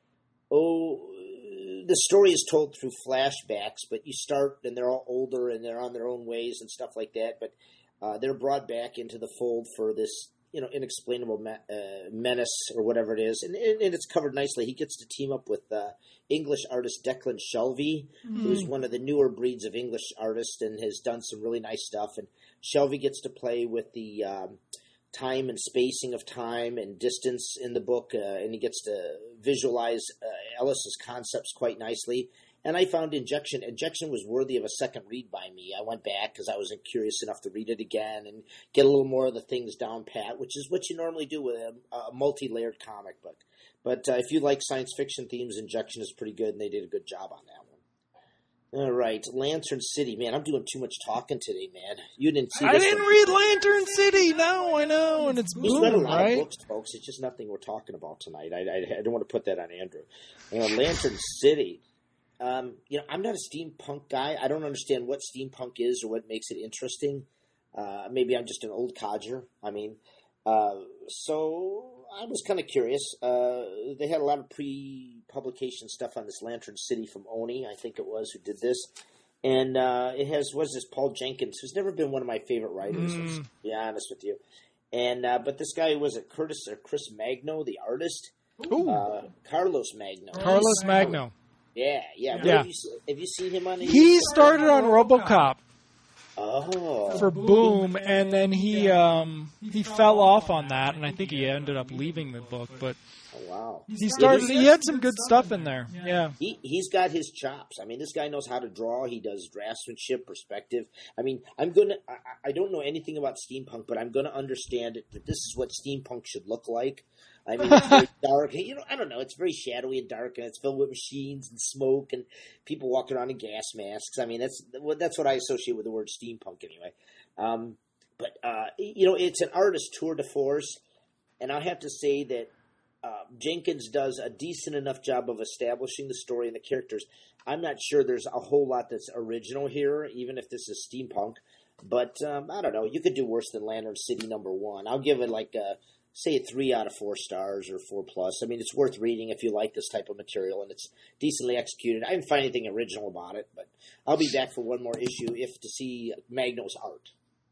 the story is told through flashbacks, but you start and they're all older and they're on their own ways and stuff like that. But they're brought back into the fold for this, inexplainable menace or whatever it is, and it's covered nicely. He gets to team up with English artist Declan Shelvey, who's one of the newer breeds of English artists and has done some really nice stuff. And Shelvey gets to play with the time and spacing of time and distance in the book, and he gets to visualize Ellis's concepts quite nicely. And I found Injection was worthy of a second read by me. I went back because I was curious enough to read it again and get a little more of the things down pat, which is what you normally do with a multi-layered comic book. But if you like science fiction themes, Injection is pretty good, and they did a good job on that one. All right, Lantern City. Man, I'm doing too much talking today, man. You didn't see this. I didn't read Lantern City. No, I know, and it's Boom, read a lot right? of books, folks. It's just nothing we're talking about tonight. I don't want to put that on Andrew. Lantern City. I'm not a steampunk guy. I don't understand what steampunk is or what makes it interesting. Maybe I'm just an old codger. So I was kind of curious. They had a lot of pre-publication stuff on this Lantern City from Oni, I think it was, who did this. And it was this Paul Jenkins, who's never been one of my favorite writers, to be honest with you. And but this guy, was it Chris Magno, the artist? Carlos Magno. Carlos Magno. Yeah. Yeah. Have you seen him on? He started on RoboCop. Oh. For Boom, and then he fell off on that, and I think he ended up leaving the book. But wow, he had some good stuff in there. Yeah, he's got his chops. I mean, this guy knows how to draw. He does draftsmanship, perspective. I mean, I don't know anything about steampunk, but I'm gonna understand it that this is what steampunk should look like. I mean, it's very dark. I don't know. It's very shadowy and dark, and it's filled with machines and smoke and people walking around in gas masks. I mean, that's what I associate with the word steampunk anyway. But it's an artist tour de force, and I have to say that Jenkins does a decent enough job of establishing the story and the characters. I'm not sure there's a whole lot that's original here, even if this is steampunk. But I don't know. You could do worse than Lantern City #1. I'll give it say 3 out of 4 stars or 4+. I mean, it's worth reading if you like this type of material, and it's decently executed. I didn't find anything original about it, but I'll be back for one more issue to see Magno's art.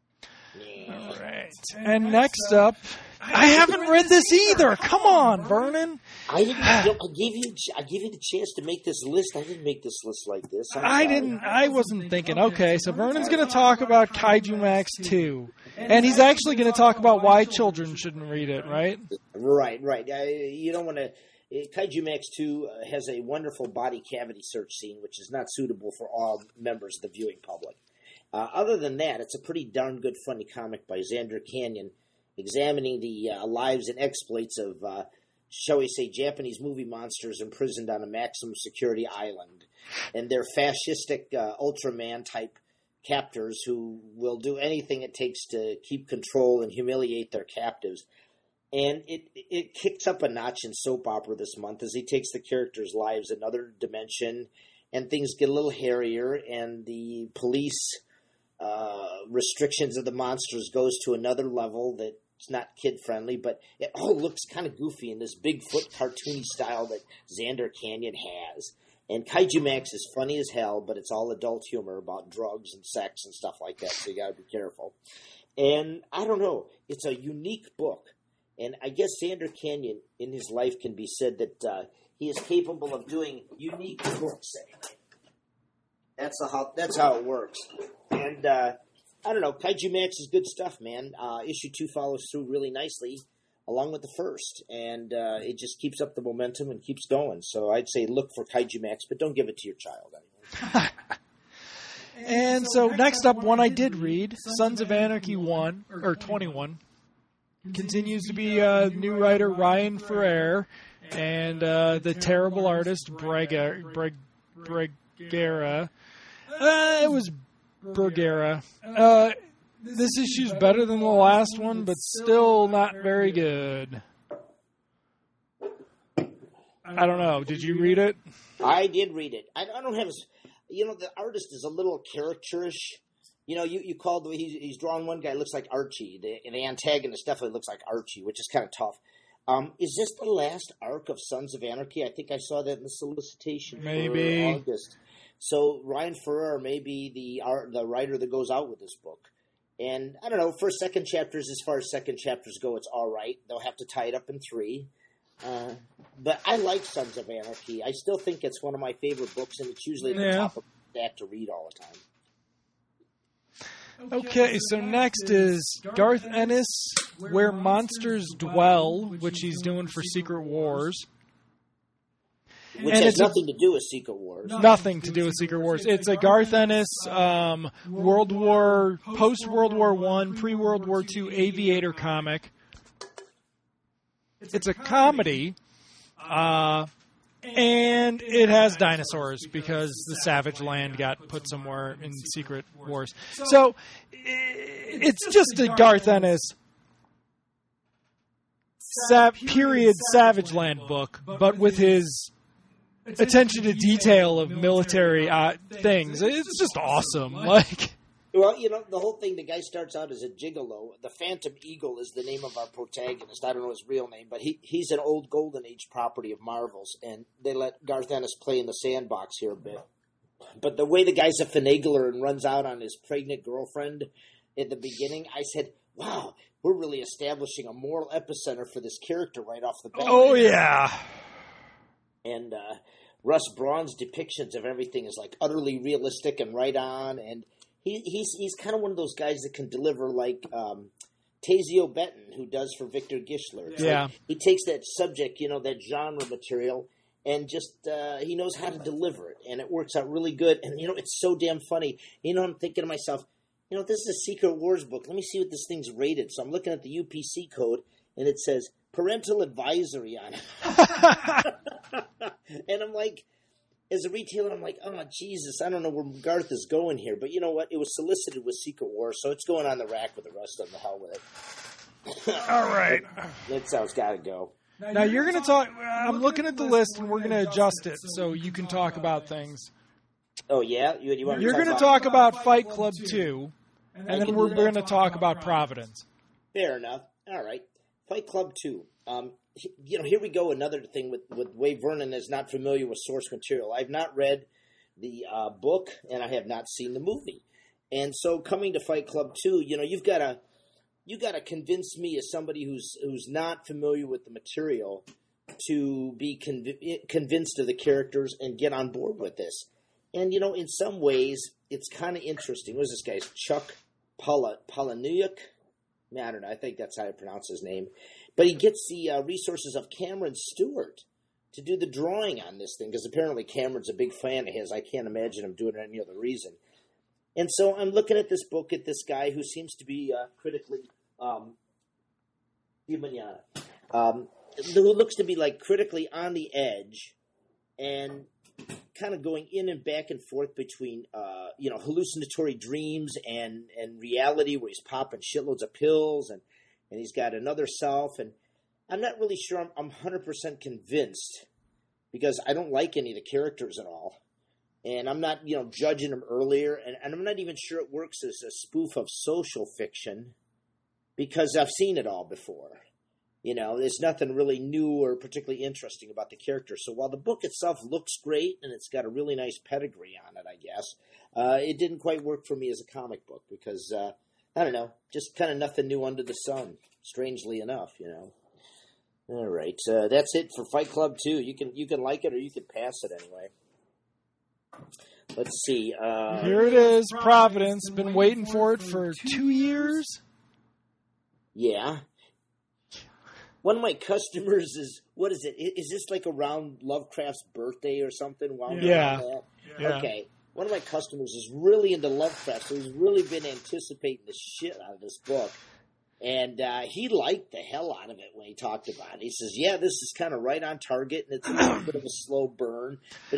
Yeah. All right. And next up, I haven't read this either. Come on, Vernon. I gave you the chance to make this list. I didn't make this list like this. I wasn't thinking. Okay, so Vernon's going to talk about Kaiju Max 2. And he's actually going to talk about why children shouldn't read it, right? Right. You don't want to... Kaiju Max 2 has a wonderful body cavity search scene, which is not suitable for all members of the viewing public. Other than that, it's a pretty darn good funny comic by Xander Canyon, examining the lives and exploits of, shall we say, Japanese movie monsters imprisoned on a maximum security island, and their fascistic Ultraman-type captors who will do anything it takes to keep control and humiliate their captives. And it kicks up a notch in soap opera this month as he takes the characters' lives another dimension, and things get a little hairier, and the police restrictions of the monsters goes to another level that's not kid-friendly, but it all looks kind of goofy in this Bigfoot cartoony style that Xander Canyon has. And Kaiju Max is funny as hell, but it's all adult humor about drugs and sex and stuff like that, so you gotta be careful. And I don't know, it's a unique book. And I guess Sander Canyon, in his life, can be said that he is capable of doing unique books. That's how it works. And I don't know, Kaiju Max is good stuff, man. Issue 2 follows through really nicely, along with the first, and it just keeps up the momentum and keeps going. So I'd say look for Kaiju Max, but don't give it to your child anyway. And so next up, one I did read, Sons of Anarchy 1, or 21, continues to be new writer Ryan Ferrer and the terrible artist Bregera. It was Bergera. This issue's better than the last one, but still not very good. I don't know. Did you read it? I did read it. I don't have as... the artist is a little characterish. You called he's drawn one guy looks like Archie. The antagonist definitely looks like Archie, which is kind of tough. Is this the last arc of Sons of Anarchy? I think I saw that in the solicitation maybe for August. So Ryan Ferrer may be the writer that goes out with this book. And I don't know, first, second chapters, as far as second chapters go, it's all right. They'll have to tie it up in 3. But I like Sons of Anarchy. I still think it's one of my favorite books, and it's usually at the top of the stack to read all the time. Okay, so next is Garth Ennis, Where Monsters Dwell, which he's doing for Secret Wars. Which has nothing to do with Secret Wars. Nothing to do with Secret Wars. It's a Garth Ennis post-World War I, pre-World War II aviator comic. It's a comedy, and it has dinosaurs because the Savage Land got put somewhere in Secret Wars. So it's just a Garth Ennis period Savage Land book, but with his attention to detail of military things. It's just awesome. Well, the whole thing, the guy starts out as a gigolo. The Phantom Eagle is the name of our protagonist. I don't know his real name, but he's an old Golden Age property of Marvel's, and they let Garth Ennis play in the sandbox here a bit. But the way the guy's a finagler and runs out on his pregnant girlfriend at the beginning, I said, wow, we're really establishing a moral epicenter for this character right off the bat. Oh, yeah. And Russ Braun's depictions of everything is like utterly realistic and right on, and he's kind of one of those guys that can deliver like Tazio Benton, who does for Victor Gischler. Yeah. Like, he takes that subject, that genre material, and just he knows how to deliver it, and it works out really good. And it's so damn funny. I'm thinking to myself, this is a Secret Wars book. Let me see what this thing's rated. So I'm looking at the UPC code, and it says parental advisory on it. And I'm like, as a retailer, I'm like, oh, Jesus, I don't know where Garth is going here. But you know what? It was solicited with Secret Wars, so it's going on the rack with the rest of them. The hell with it. All right. That's how it's got to go. Now, you're going to talk. I'm looking at the list, and we're going to adjust it so you can talk about things. Oh, yeah? You're going to talk about Fight Club 2, and then we're going to talk about Providence. Fair enough. All right. Fight Club 2. Here we go. Another thing with Wade Vernon is not familiar with source material. I've not read the book, and I have not seen the movie. And so, coming to Fight Club 2, you've got to convince me as somebody who's not familiar with the material to be convinced of the characters and get on board with this. And in some ways, it's kind of interesting. What is this guy's Chuck Palahniuk? I don't know. I think that's how I pronounce his name. But he gets the resources of Cameron Stewart to do the drawing on this thing, because apparently Cameron's a big fan of his. I can't imagine him doing it any other reason. And so I'm looking at this book at this guy who seems to be critically who looks to be like critically on the edge and kind of going in and back and forth between hallucinatory dreams and reality, where he's popping shitloads of pills and he's got another self, and I'm not really sure I'm 100% convinced, because I don't like any of the characters at all, and I'm not judging them earlier, and I'm not even sure it works as a spoof of social fiction, because I've seen it all before. There's nothing really new or particularly interesting about the character. So while the book itself looks great and it's got a really nice pedigree on it, I guess, it didn't quite work for me as a comic book, because I don't know, just kind of nothing new under the sun, strangely enough, All right, that's it for Fight Club 2. You can like it or you can pass it anyway. Let's see. Here it is, Providence. Been waiting for it for 2 years. Yeah. One of my customers is, what is it? Is this like around Lovecraft's birthday or something? Yeah. Okay. One of my customers is really into Lovecraft, so he's really been anticipating the shit out of this book. And he liked the hell out of it when he talked about it. He says, "Yeah, this is kind of right on target, and it's a little bit of a slow burn." But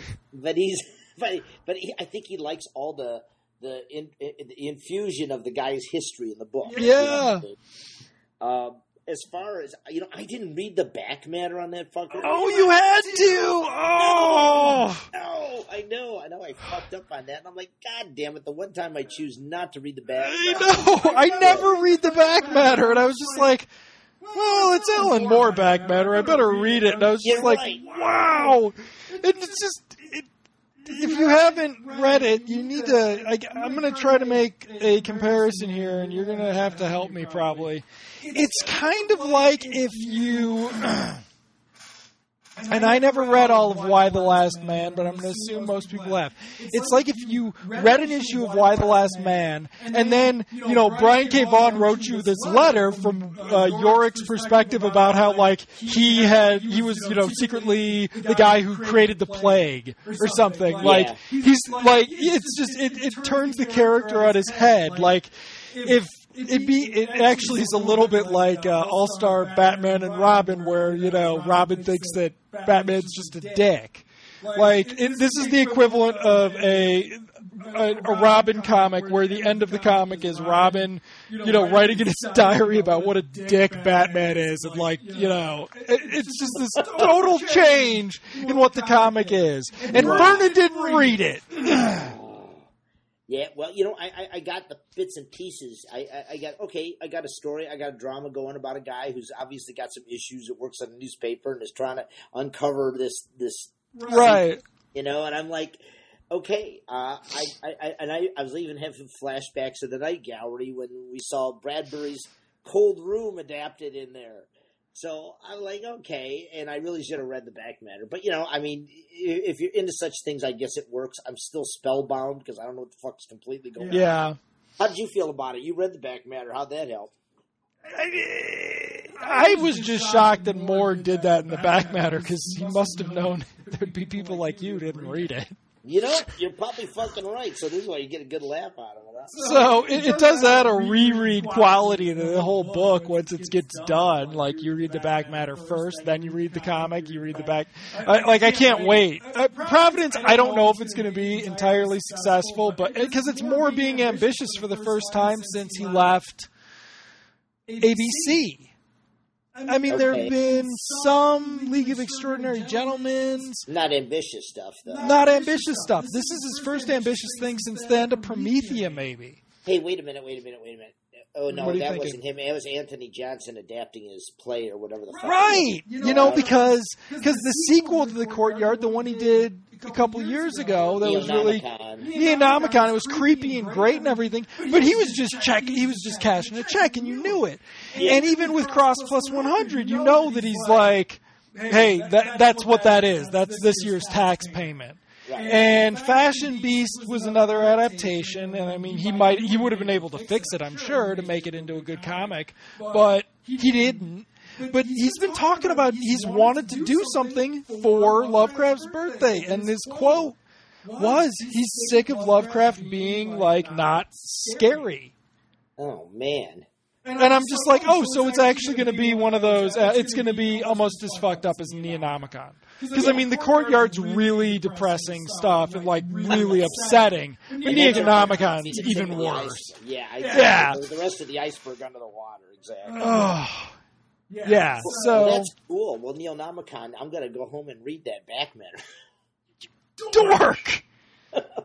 I think he likes all the infusion of the guy's history in the book. Yeah. As far as I didn't read the back matter on that fucker. Oh, you had to! Oh, no, I know. I fucked up on that, and I'm like, God damn it! The one time I choose not to read the back. I know. I never read the back matter, and I was just like, well, it's Alan Moore back matter. I better read it. And I was just wow. It's just. If you haven't read it, you need to. I'm going to try to make a comparison here, and you're going to have to help me probably. It's kind of like if you. And I never read all of Y the Last Man, but I'm going to assume most people have. It's like if you read an issue of Y the Last Man, and then, Brian K. Vaughan wrote you this letter from Yorick's perspective about how, he was, secretly the guy who created the plague or something. Yeah. It's just, it turns the character on his head. It actually is a little bit like All-Star Batman and Robin, where Robin thinks that Batman's just a dick. This is the equivalent of a Robin comic, where the end of the comic is Robin, writing in his diary about what a dick Batman is, and it's just this total change in what the comic is. And Vernon didn't read it. Yeah, well, I got the bits and pieces. I got a story. I got a drama going about a guy who's obviously got some issues that works on a newspaper and is trying to uncover this right. And I'm like, okay. I was even having flashbacks of the Night Gallery when we saw Bradbury's Cold Room adapted in there. So I'm like, okay, and I really should have read the back matter. But, if you're into such things, I guess it works. I'm still spellbound because I don't know what the fuck's completely going on. Yeah. How did you feel about it? You read the back matter. How'd that help? I was just shocked that Moore did that in the back matter, because he must have known there'd be people like you who didn't read it. You're probably fucking right. So this is why you get a good laugh out of it. Huh? So it does add a reread quality to the whole book once it gets done. You read the back matter first, then you read the comic, you read the back. I can't wait. Providence, I don't know if it's going to be entirely successful, but because it's Moore being ambitious for the first time since he left ABC. I mean, there have been some League of Extraordinary Gentlemen. Not ambitious stuff, though. Not ambitious stuff. This is his first ambitious thing since the end of Promethea, maybe. Hey, wait a minute. Oh, no, that wasn't him. It was Anthony Johnson adapting his play or whatever the fuck. Right! Because the sequel to The Courtyard, the one he did a couple years ago, that was really Neonomicon. It was creepy and great and everything, but he was just cashing a check, and you knew it. Yeah. And even with Cross Plus 100, you know that he's like, hey, that's what that is. That's this year's tax payment. Right. And Fashion Beast was another adaptation, and I mean, he would have been able to fix it, I'm sure, to make it into a good comic, but he didn't. But he's been talking about he's wanted to do something for Lovecraft's birthday, and his quote was he's sick of Lovecraft being not scary. Oh man. And I'm just like, so it's actually going to be one of those, it's going to be almost as fucked up as Neonomicon. Because, I mean, The Courtyard's really depressing stuff and, really upsetting. But Neonomicon's even worse. Yeah. The rest of the iceberg under the water, exactly. Oh. Yeah, so... Well, that's cool. Well, Neonomicon, I'm going to go home and read that back matter. Dork!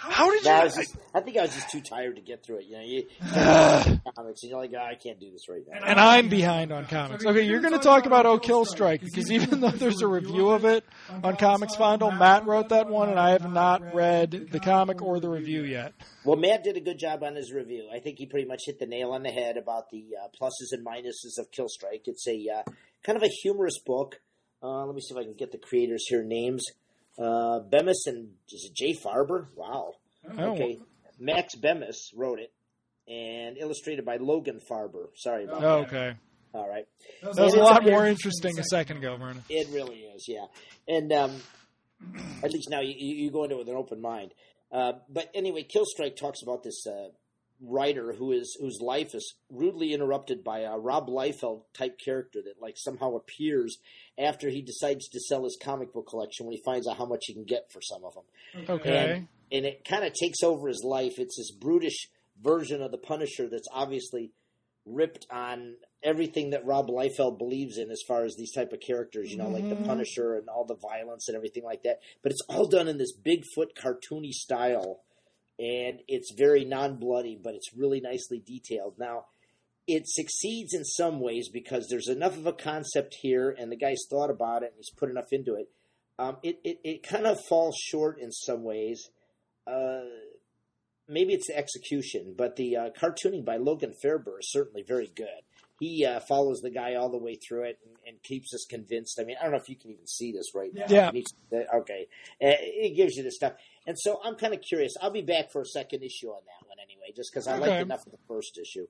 How did you? I think I was just too tired to get through it. You comics, and you're like, I can't do this right now. And I'm behind on comics. Okay, you're going to talk about Oh Kill Strike, because even though there's a review of it on Comics Fondle, Matt wrote that one, and I have not read the comic or the review yet. Well, Matt did a good job on his review. I think he pretty much hit the nail on the head about the pluses and minuses of Kill Strike. It's a kind of a humorous book. Let me see if I can get the creators here names. Bemis and is it Jay Farber? Wow. Okay. Max Bemis wrote it and illustrated by Logan Farber. Sorry about that. Okay. All right. That was a lot more interesting a second ago, Vernon. It really is, yeah. And at least now you go into it with an open mind. But anyway, Killstrike talks about this writer whose life is rudely interrupted by a Rob Liefeld type character that like somehow appears after he decides to sell his comic book collection when he finds out how much he can get for some of them. Okay. And it kind of takes over his life. It's this brutish version of the Punisher that's obviously ripped on everything that Rob Liefeld believes in as far as these type of characters, you know, like the Punisher and all the violence and everything like that. But it's all done in this Bigfoot cartoony style. And it's very non-bloody, but it's really nicely detailed. Now, it succeeds in some ways because there's enough of a concept here, and the guy's thought about it, and he's put enough into it. It kind of falls short in some ways. Maybe it's the execution, but the cartooning by Logan Farber is certainly very good. He follows the guy all the way through it and keeps us convinced. I mean, I don't know if you can even see this right now. Yeah. Okay. It gives you this stuff. And so I'm kind of curious. I'll be back for a second issue on that one anyway, just because I liked enough of the first issue.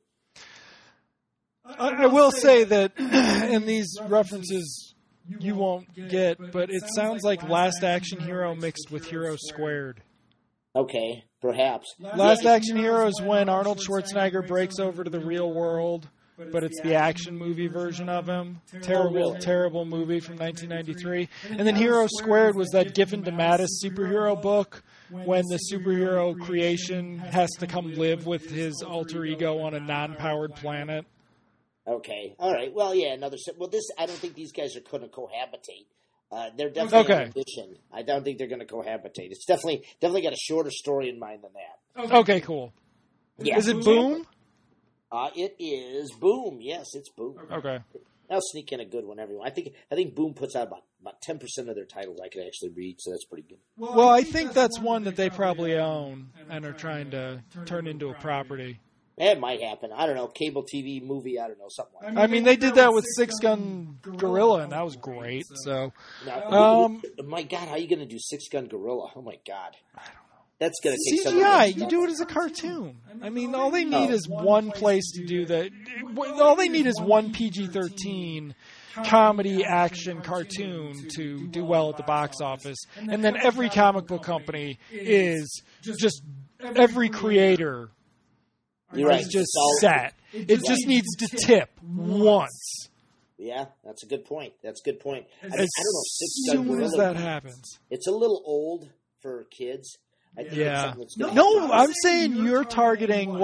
I will say that in these references you won't get, but it sounds like Last Action Hero mixed with Hero Squared. Okay, perhaps. Last Action Hero is when Arnold Schwarzenegger breaks over to the real world, but it's the action movie version of him. Terrible movie from 1993. And then Hero Squared was that Giffen DeMatteis superhero book when the superhero creation has to come live with his alter ego on a non-powered planet. Okay, all right. Well, yeah, I don't think these guys are going to cohabitate. They're definitely an addition. I don't think they're going to cohabitate. It's definitely got a shorter story in mind than that. Okay, cool. Yeah. Is it Boom? It is Boom. Yes, it's Boom. Okay. I'll sneak in a good one, everyone. I think Boom puts out about 10% of their titles I can actually read, so that's pretty good. Well, I think that's one that they probably own and are trying to turn into a property. It might happen. I don't know. Cable TV, movie, I don't know, something like that. I mean, they did that with Six Gun Gorilla, and that was great. So, my God, how are you going to do Six Gun Gorilla? Oh, my God. I don't know. That's going to take CGI. You do it as a cartoon. I mean, all they need is one place to do that. All they need is one PG-13 comedy action cartoon to do well at the box office. And then every comic book company is just every creator is just set. It just needs to tip once. Yeah, that's a good point. I don't know. As soon as that happens. It's a little old for kids. Yeah. No, I'm saying you're targeting,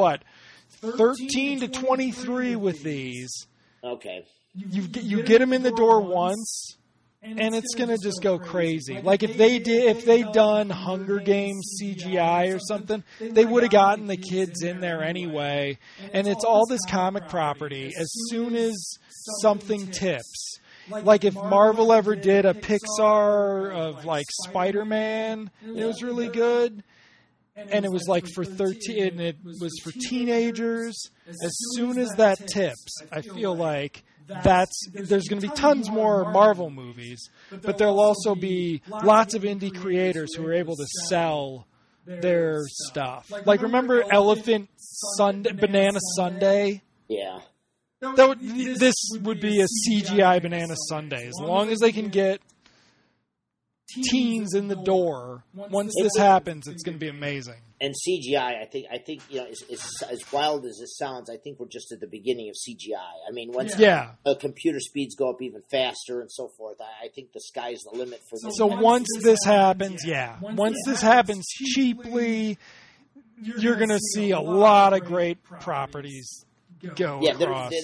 13 to 23 with these. Okay. You get them in the door once, and it's going to just go crazy. Like if they'd done Hunger Games CGI or something, they would have gotten the kids in there anyway. And it's all this comic property. As soon as something tips, like if Marvel ever did a Pixar of like Spider-Man, it was really good. And it was like for 13, and it was for teenagers. As soon as that tips, I feel like there's going to be tons more Marvel movies, but there'll also be lots of indie creators who are able to sell their stuff. Like remember Banana Sunday? Yeah. This would be a CGI Banana Sunday. As long as they can get teens in the door, once this happens, it's going to be amazing. And CGI, I think as wild as it sounds, I think we're just at the beginning of CGI. I mean, once computer speeds go up even faster and so forth, I think the sky's the limit for this. So once this happens, once this happens cheaply, you're going to see a lot of great properties go across.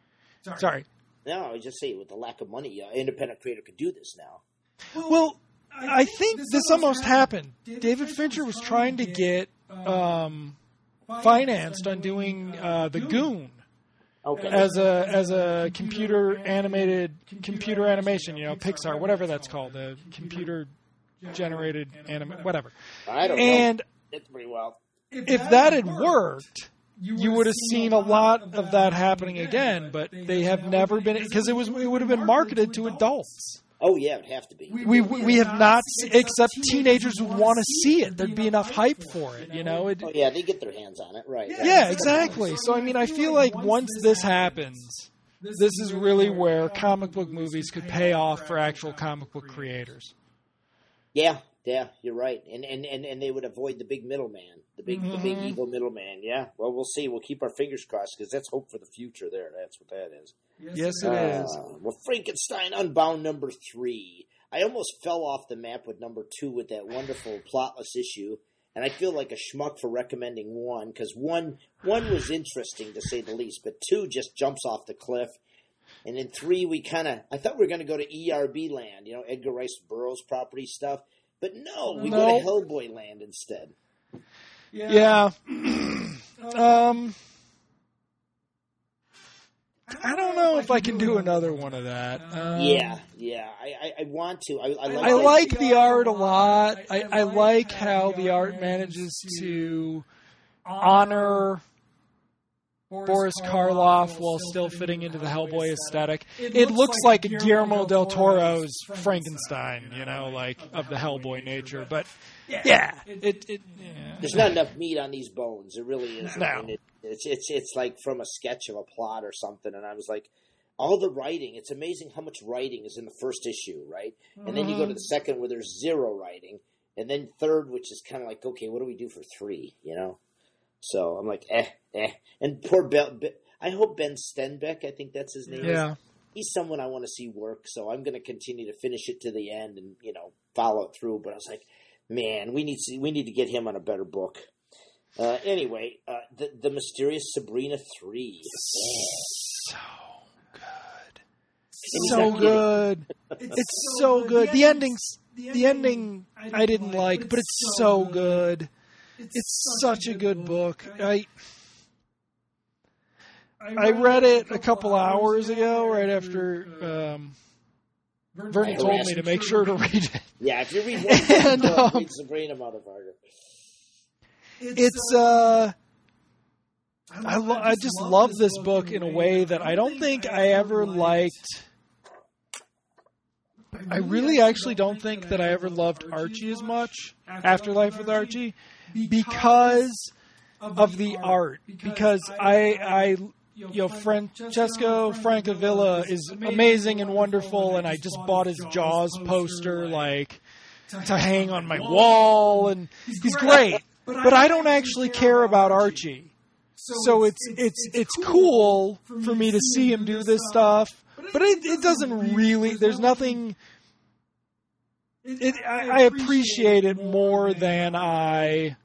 Sorry. No, I was just saying, with the lack of money, independent creator could do this now. Well, I think this almost happened. David Fincher was trying to get financed on doing The Goon. Okay. As a computer animation, Pixar, whatever that's called, the computer generated whatever. I don't know. It's pretty well. If that had worked, you would have seen a lot of that happening again, but they have never been, because it would have been marketed to adults. Oh yeah, it'd have to be. We have not, except teenagers would want to see it. There'd be enough hype for it, Oh yeah, they get their hands on it, right? Yeah, exactly. So I mean, I feel like once this happens, this is really where comic book movies could pay off for actual comic book creators. Yeah, you're right, and they would avoid the big middleman, the big evil middleman. Yeah, well, we'll see. We'll keep our fingers crossed because that's hope for the future. There, that's what that is. Yes, it is. Well, Frankenstein Unbound #3. I almost fell off the map with #2 with that wonderful plotless issue, and I feel like a schmuck for recommending 1 because one was interesting to say the least, but 2 just jumps off the cliff. And in 3, I thought we were going to go to ERB land, Edgar Rice Burroughs property stuff. But no, we go to Hellboy land instead. Yeah. I don't know if I can do another one of that. Yeah. I want to. I like the art a lot. I like how the art manages to honor Boris Karloff while still fitting into the Hellboy aesthetic. It looks like Guillermo del Toro's Frankenstein, of the Hellboy nature. But yeah, there's not enough meat on these bones. It really is. No. I mean, it's like from a sketch of a plot or something, and I was like, all the writing. It's amazing how much writing is in the first issue, right? And then you go to the second where there's zero writing, and then third, which is kind of like, okay, what do we do for 3? So I'm like, And poor I hope Ben Stenbeck, I think that's his name. Yeah. He's someone I want to see work, so I'm going to continue to finish it to the end and, follow it through. But I was like, man, we need to get him on a better book. Anyway, the Mysterious Sabrina 3. So good. So good. It's so good. The ending I didn't like, but it's so good. It's such a good book. I read it a couple hours ago, right after Vernon told me to make sure to read it. Yeah, if you read one book, read Sabrina, motherfucker. It's I just love this book in a way that I don't think I ever liked. I really actually don't think that I ever loved Archie as much, Afterlife with Archie, because of the art. Because Francesco Francavilla is amazing and wonderful, and I just bought his Jaws poster, to hang on my wall, and he's great. But I don't actually care about Archie. So it's cool for me to see him do this stuff, but it doesn't really. There's nothing. I appreciate it more than I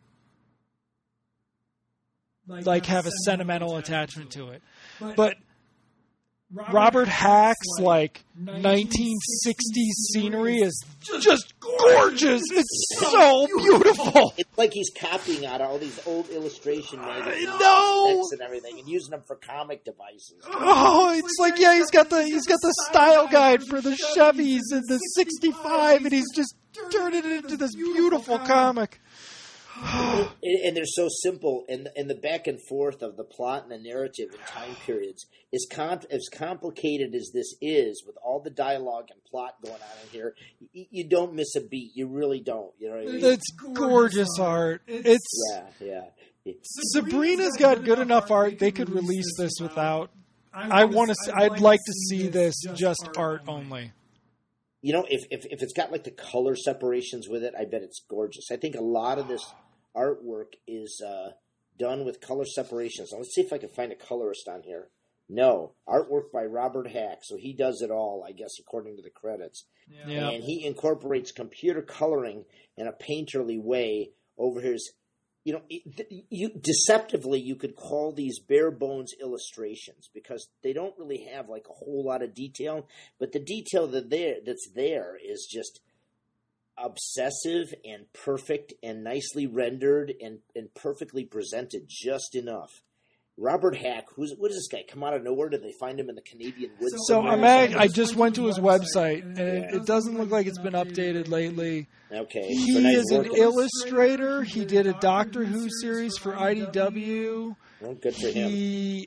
have a sentimental attachment to it. But Robert Hack's 1960s scenery is just gorgeous. It's so beautiful. It's like he's copying out all these old illustration magazines and everything, and using them for comic devices. Oh, it's he's got the style guide for the Chevys and the 65, and he's just turning it into this beautiful comic. And they're so simple, and the back and forth of the plot and the narrative and time periods is as complicated as this is, with all the dialogue and plot going on in here. You don't miss a beat. You really don't. You know what I mean? It's gorgeous art. Yeah. Sabrina's got good enough art. They could release this without. I'd like to see this just art only. If it's got the color separations with it, I bet it's gorgeous. I think a lot of this artwork is done with color separations. Now, let's see if I can find a colorist on here. No, artwork by Robert Hack. So he does it all, I guess, according to the credits. Yeah. And he incorporates computer coloring in a painterly way over his. Deceptively, you could call these bare bones illustrations because they don't really have a whole lot of detail, but the detail that's there is just obsessive and perfect and nicely rendered and perfectly presented just enough. Robert Hack, what is this guy? Come out of nowhere? Did they find him in the Canadian woods? So I just went to his website, and it doesn't look like it's been updated lately. Okay. He is an illustrator. He did a Doctor Who series for IDW. Well, good for him.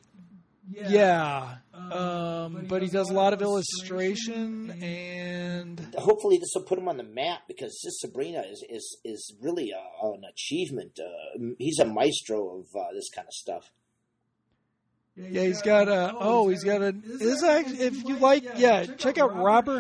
But he does a lot of illustration, and hopefully this will put him on the map, because this Sabrina is really an achievement. He's a maestro of this kind of stuff. Yeah, he's got if you like, check out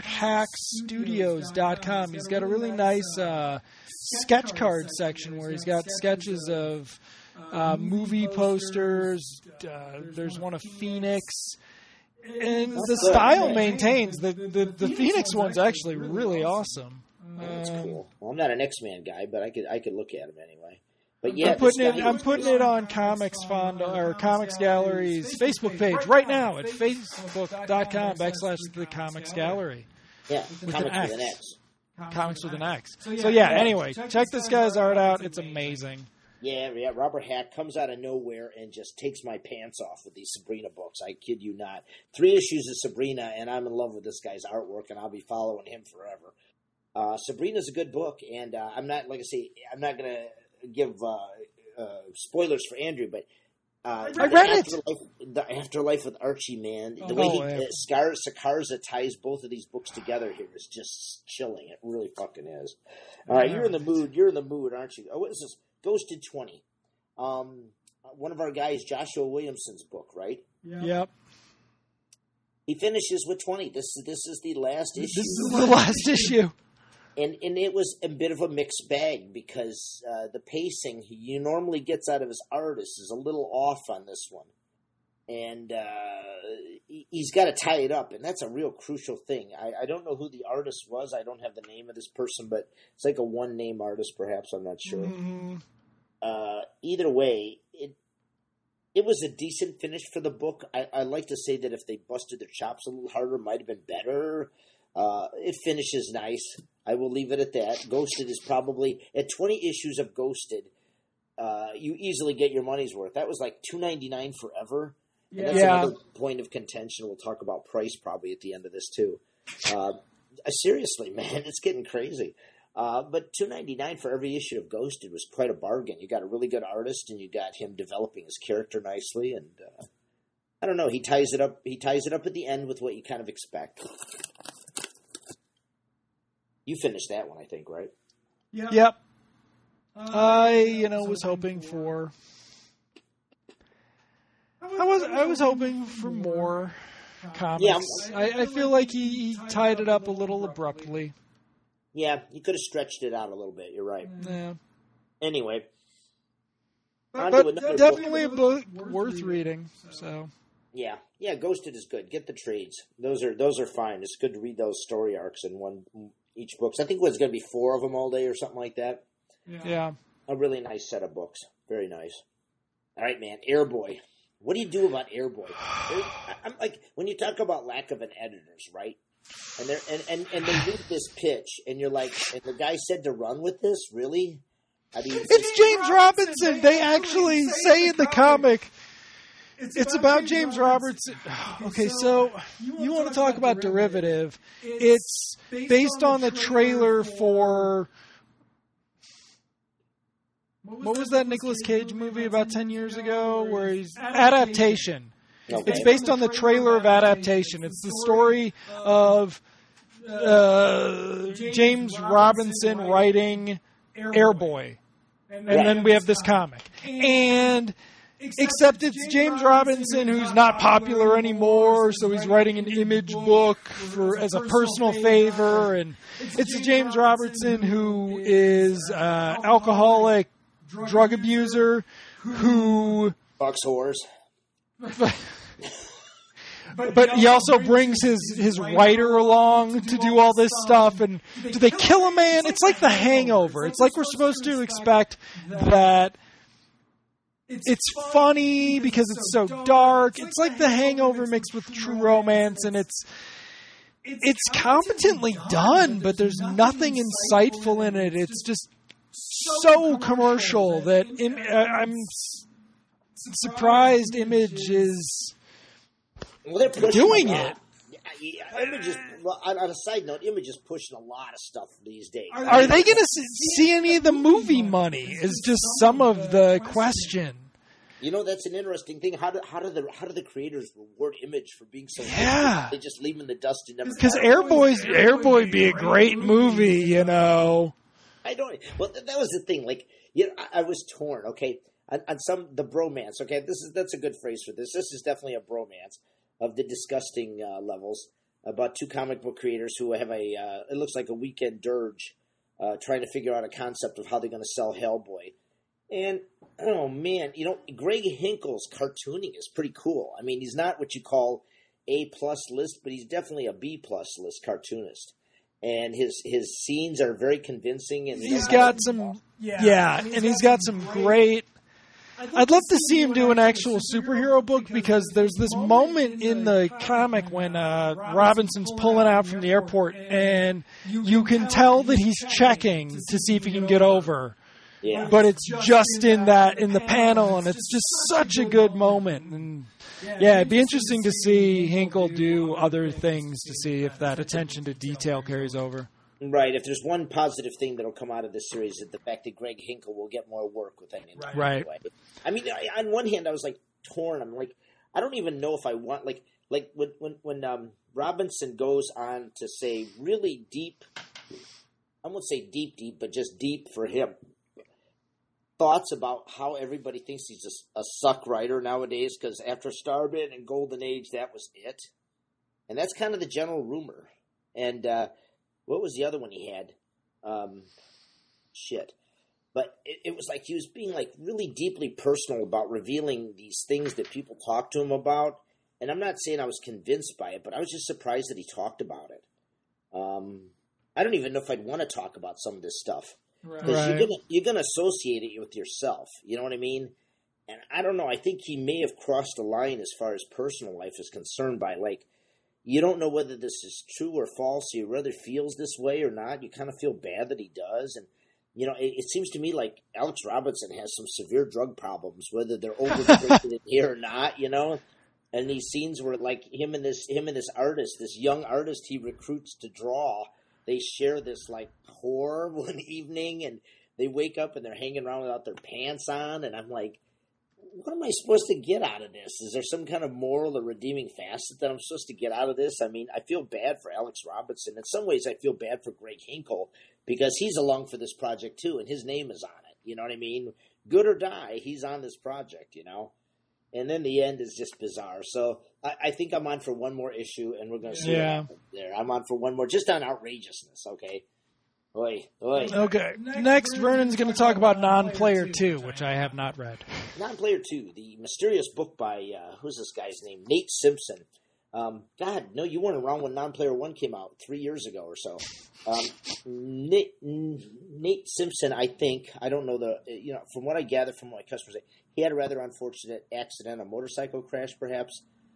roberthackstudios.com. He's got a really nice sketch card section where he's got sketches of movie posters. There's one of Phoenix, and the style maintains. The Phoenix one's actually really awesome. That's cool. Well, I'm not an X-Men guy, but I could look at him anyway. But yeah, I'm putting it on Comics Gallery's Facebook page right now at facebook.com/the Comics Gallery. Yeah, with Comics an X. with an X. Comics with an X. So yeah, anyway, check this guy's art out. It's amazing. Yeah, Robert Hack comes out of nowhere and just takes my pants off with these Sabrina books. I kid you not. 3 issues of Sabrina, and I'm in love with this guy's artwork, and I'll be following him forever. Sabrina's a good book, and I'm not going to give spoilers for Andrew, but I read the Afterlife with Archie, man. The way Sakarza ties both of these books together here is just chilling. It really fucking is. All right, you're in the mood. You're in the mood, aren't you? Oh, what is this? Ghosted 20. One of our guys, Joshua Williamson's book, right? Yep. He finishes with 20. This is the last issue. This is the last issue. And it was a bit of a mixed bag, because the pacing he normally gets out of his artist is a little off on this one. And he's got to tie it up, and that's a real crucial thing. I don't know who the artist was. I don't have the name of this person, but it's like a one-name artist, perhaps. I'm not sure. Mm-hmm. Either way, it was a decent finish for the book. I like to say that if they busted their chops a little harder, it might have been better. It finishes nice. I will leave it at that. Ghosted is probably, at 20 issues of Ghosted, you easily get your money's worth. That was like $2.99 forever. And that's another point of contention. We'll talk about price probably at the end of this too. Seriously, man, it's getting crazy. But $2.99 for every issue of Ghosted was quite a bargain. You got a really good artist, and you got him developing his character nicely. And I don't know, he ties it up. He ties it up at the end with what you kind of expect. You finished that one, I think, right? Yep. I was hoping for. I was hoping for more comics. Yeah, I feel like he tied it up a little abruptly. Yeah, you could have stretched it out a little bit. You're right. Yeah. Anyway, but definitely a book worth reading. So. Yeah, Ghosted is good. Get the trades; those are fine. It's good to read those story arcs in each book. So I think it was going to be 4 of them all day or something like that. Yeah. A really nice set of books. Very nice. All right, man. Airboy. What do you do about Airboy? I'm like, when you talk about lack of an editors, right? And they read this pitch, and you're like, and the guy said to run with this? Really? I mean, it's James Robinson. They actually say in the comic. It's about James Robertson. Okay, so you want to talk about derivative. It's based on the trailer for... What was that Nicolas Cage movie about 10 years ago where he's... Adaptation. Okay. It's based on the trailer of Adaptation. It's the story of James Robinson writing Airboy. And then we have this comic. And... Except it's James Robinson, who's not popular anymore, so he's writing an image book as a personal favor, and it's James Robinson who is alcoholic, drug abuser, who fucks whores. But he also brings his writer along to do all this stuff, and do they kill a man? It's like The Hangover. It's like we're supposed to expect that. It's funny because it's so dark. It's like The Hangover mixed with True Romance, and it's competently done, but there's nothing insightful in it. It's just so commercial that I'm surprised Image is doing it. Image is, on a side note, Image is pushing a lot of stuff these days. Are they going to see any of the movie money? Is just some of the question. You know, that's an interesting thing. How do the creators reward Image for being so? Yeah, they just leave them in the dust and never. Because Airboy be a great movie, you know. I don't. Well, that was the thing. Like, I was torn. Okay, on the bromance. Okay, that's a good phrase for this. This is definitely a bromance of the disgusting levels about two comic book creators who have it looks like a weekend dirge, trying to figure out a concept of how they're going to sell Hellboy. And, oh man, Greg Hinkle's cartooning is pretty cool. I mean, he's not what you call A-plus list, but he's definitely a B-plus list cartoonist. And his scenes are very convincing. And he's got some, and he's got some great... I'd love to see him do an actual superhero book, because there's this moment in the comic when Robinson's pulling out from the airport, and you can tell that he's checking to see if he can get over. Yeah. But it's just in the panel, and it's just such a good moment. And yeah, it'd be interesting to see Hinkle do other things to see if that attention to detail carries over. Right. If there's one positive thing that'll come out of this series, is the fact that Greg Hinkle will get more work with it. Right. I mean, on one hand, I was like torn. I'm like, I don't even know if I want like when Robinson goes on to say really deep. I won't say deep, but just deep for him. Thoughts about how everybody thinks he's a suck writer nowadays, because after Starman and Golden Age, that was it. And that's kind of the general rumor. And what was the other one he had? But it was like he was being like really deeply personal about revealing these things that people talked to him about. And I'm not saying I was convinced by it, but I was just surprised that he talked about it. I don't even know if I'd want to talk about some of this stuff. Because you're gonna associate it with yourself. You know what I mean? And I don't know. I think he may have crossed a line as far as personal life is concerned by, like, you don't know whether this is true or false. You rather feels this way or not. You kind of feel bad that he does. And, it seems to me like Alex Robinson has some severe drug problems, whether they're over-depicted in here or not, And these scenes where, like, him and this artist, this young artist he recruits to draw, they share this, like, whore one evening, and they wake up and they're hanging around without their pants on, and I'm like, what am I supposed to get out of this? Is there some kind of moral or redeeming facet that I'm supposed to get out of this? I mean, I feel bad for Alex Robinson. In some ways, I feel bad for Greg Hinkle, because he's along for this project, too, and his name is on it. You know what I mean? Good or die, he's on this project, And then the end is just bizarre. So I think I'm on for one more issue, and we're going to see what happens there. I'm on for one more, just on outrageousness, okay? Oy. Okay. Next, Vernon's going to talk about Non-Player 2, which I have not read. Non-Player 2, the mysterious book by, who's this guy's name? Nate Simpson. God, no, you weren't around when Non-Player 1 came out 3 years ago or so. Nate Simpson, I think, I don't know from what I gather from my customers, he had a rather unfortunate accident, a motorcycle crash perhaps,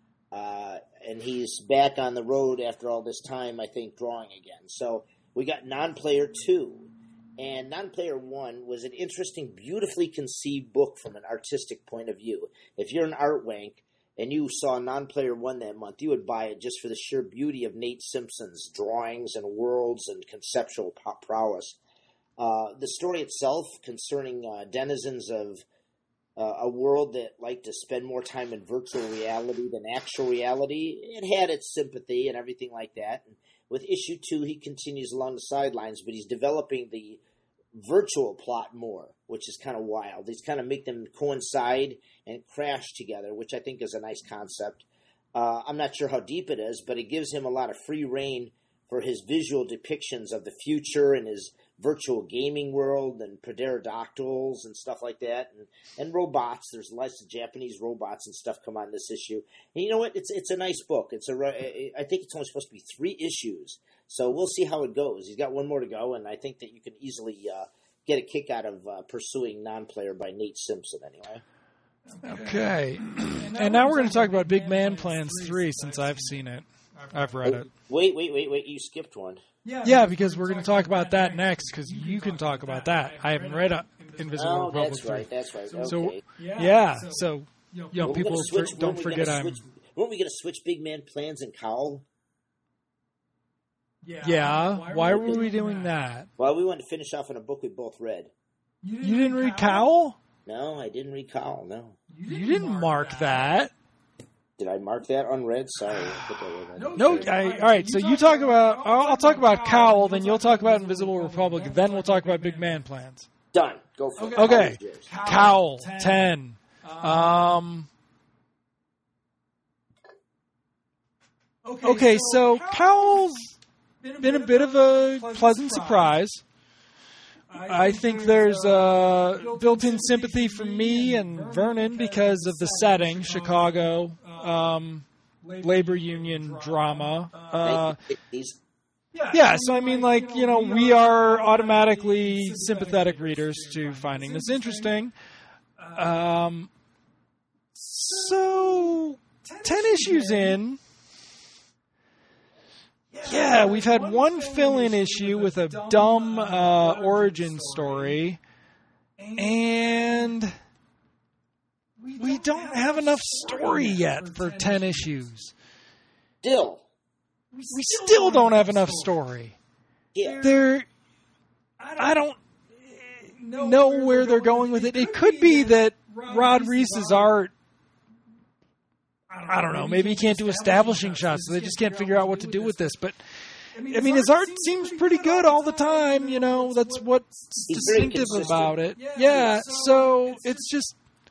and he's back on the road after all this time, I think, drawing again. So we got Non-Player 2, and Non-Player 1 was an interesting, beautifully conceived book from an artistic point of view. If you're an art wank and you saw Non-Player 1 that month, you would buy it just for the sheer beauty of Nate Simpson's drawings and worlds and conceptual prowess. The story itself concerning denizens of a world that liked to spend more time in virtual reality than actual reality, it had its sympathy and everything like that. And with issue 2, he continues along the sidelines, but he's developing the virtual plot more, which is kind of wild. He's kind of make them coincide and crash together, which I think is a nice concept. I'm not sure how deep it is, but it gives him a lot of free reign for his visual depictions of the future and his virtual gaming world and pterodactyls and stuff like that, and robots. There's lots of Japanese robots and stuff come on this issue. And you know what? It's a nice book. I think it's only supposed to be 3 issues, so we'll see how it goes. He's got one more to go, and I think that you can easily get a kick out of pursuing Non-Player by Nate Simpson anyway. Okay. And now we're going to talk about Big Man Plans 3, since I've seen it. I've read it. Wait. You skipped one. Yeah, because we're going to talk about that next, because you can talk about that. I haven't read Invisible Republic. That's right. Okay. So, people don't forget I'm... Weren't we going to switch Big Man Plans and Cowl? Yeah, why were we doing that? Well, we wanted to finish off on a book we both read. You didn't read Cowl? No, I didn't read Cowl, no. You didn't mark that. Did I mark that unread? Sorry. All right, so you talk about... I'll talk about Cowl, then you'll talk about Invisible Republic, then we'll talk about Big Man Plans. Done. Go for it. Okay. Cowl, 10. Okay, so Cowl's been a bit of a pleasant surprise. I think there's built-in sympathy for me and Vernon because of the setting, Chicago, labor union drama. Yeah, so I mean, we are automatically sympathetic readers to finding this interesting. So, 10 issues in... Yeah, we've had one fill-in issue with a dumb origin story, and we don't have enough story yet for 10 issues. We still don't have enough story. Yeah. I don't know where they're going with it. It could be that Rod Reese's art, I don't know, maybe he can't do establishing shots, so they just can't figure out what to do with this. But, I mean, his art seems pretty good all the time, that's what's distinctive about it. Yeah, so it's just...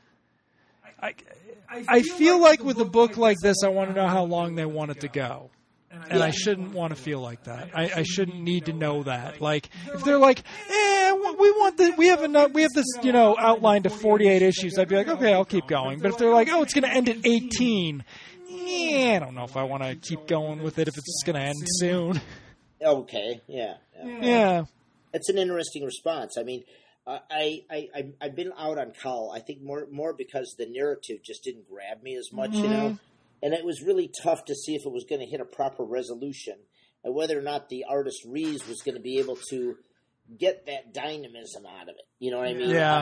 I feel like with a book like this, I want to know how long they want it to go. And I shouldn't want to feel like that. I shouldn't need to know that. Like, if they're like, we have this, outlined to 48 issues, I'd be like, okay, I'll keep going. But if they're like, it's going to end at 18, I don't know if I want to keep going with it if it's going to end soon. Okay, yeah. It's an interesting response. I mean, I've been out on Cowl, I think more because the narrative just didn't grab me as much, And it was really tough to see if it was going to hit a proper resolution and whether or not the artist Reeves was going to be able to get that dynamism out of it. You know what I mean? Yeah.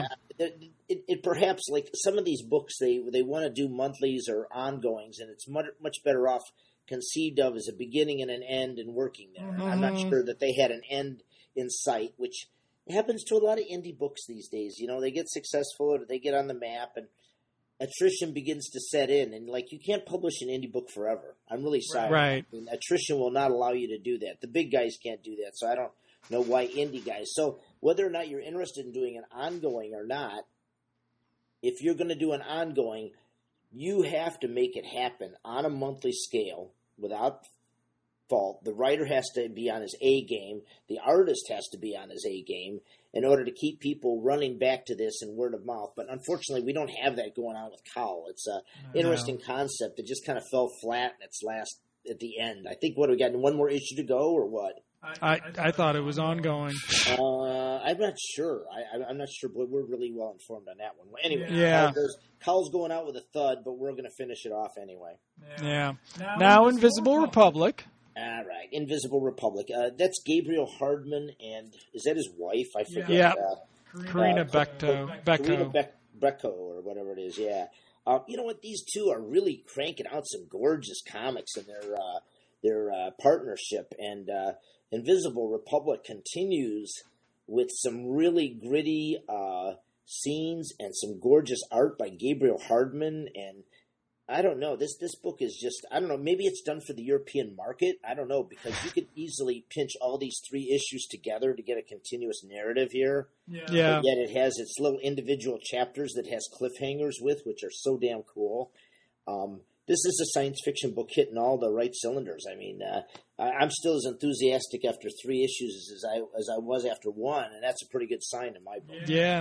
It perhaps, like some of these books, they want to do monthlies or ongoings, and it's much better off conceived of as a beginning and an end and working there. Mm-hmm. I'm not sure that they had an end in sight, which happens to a lot of indie books these days. They get successful or they get on the map, and attrition begins to set in, and you can't publish an indie book forever. I'm really sorry. Right. I mean, attrition will not allow you to do that. The big guys can't do that, so I don't know why indie guys. So whether or not you're interested in doing an ongoing or not, if you're going to do an ongoing, you have to make it happen on a monthly scale without fault. The writer has to be on his A game. The artist has to be on his A game in order to keep people running back to this and word of mouth. But unfortunately, we don't have that going on with Cowl. It's an interesting concept that just kind of fell flat at the end. I think, we got one more issue to go or what? I thought it was ongoing. I'm not sure. I'm not sure, but we're really well informed on that one. Anyway, yeah. Cowl's going out with a thud, but we're going to finish it off anyway. Yeah. Now Invisible Republic. All right, Invisible Republic. That's Gabriel Hardman, and is that his wife? I forget. Yeah, Karina Bechko. Karina Bechko, or whatever it is, yeah. You know what? These two are really cranking out some gorgeous comics in their partnership, and Invisible Republic continues with some really gritty scenes and some gorgeous art by Gabriel Hardman, and I don't know. This book is just, I don't know, maybe it's done for the European market. I don't know, because you could easily pinch all these 3 issues together to get a continuous narrative here. Yeah. But yet it has its little individual chapters that has cliffhangers with, which are so damn cool. This is a science fiction book hitting all the right cylinders. I mean, I'm still as enthusiastic after 3 issues as I was after 1, and that's a pretty good sign in my book. Yeah.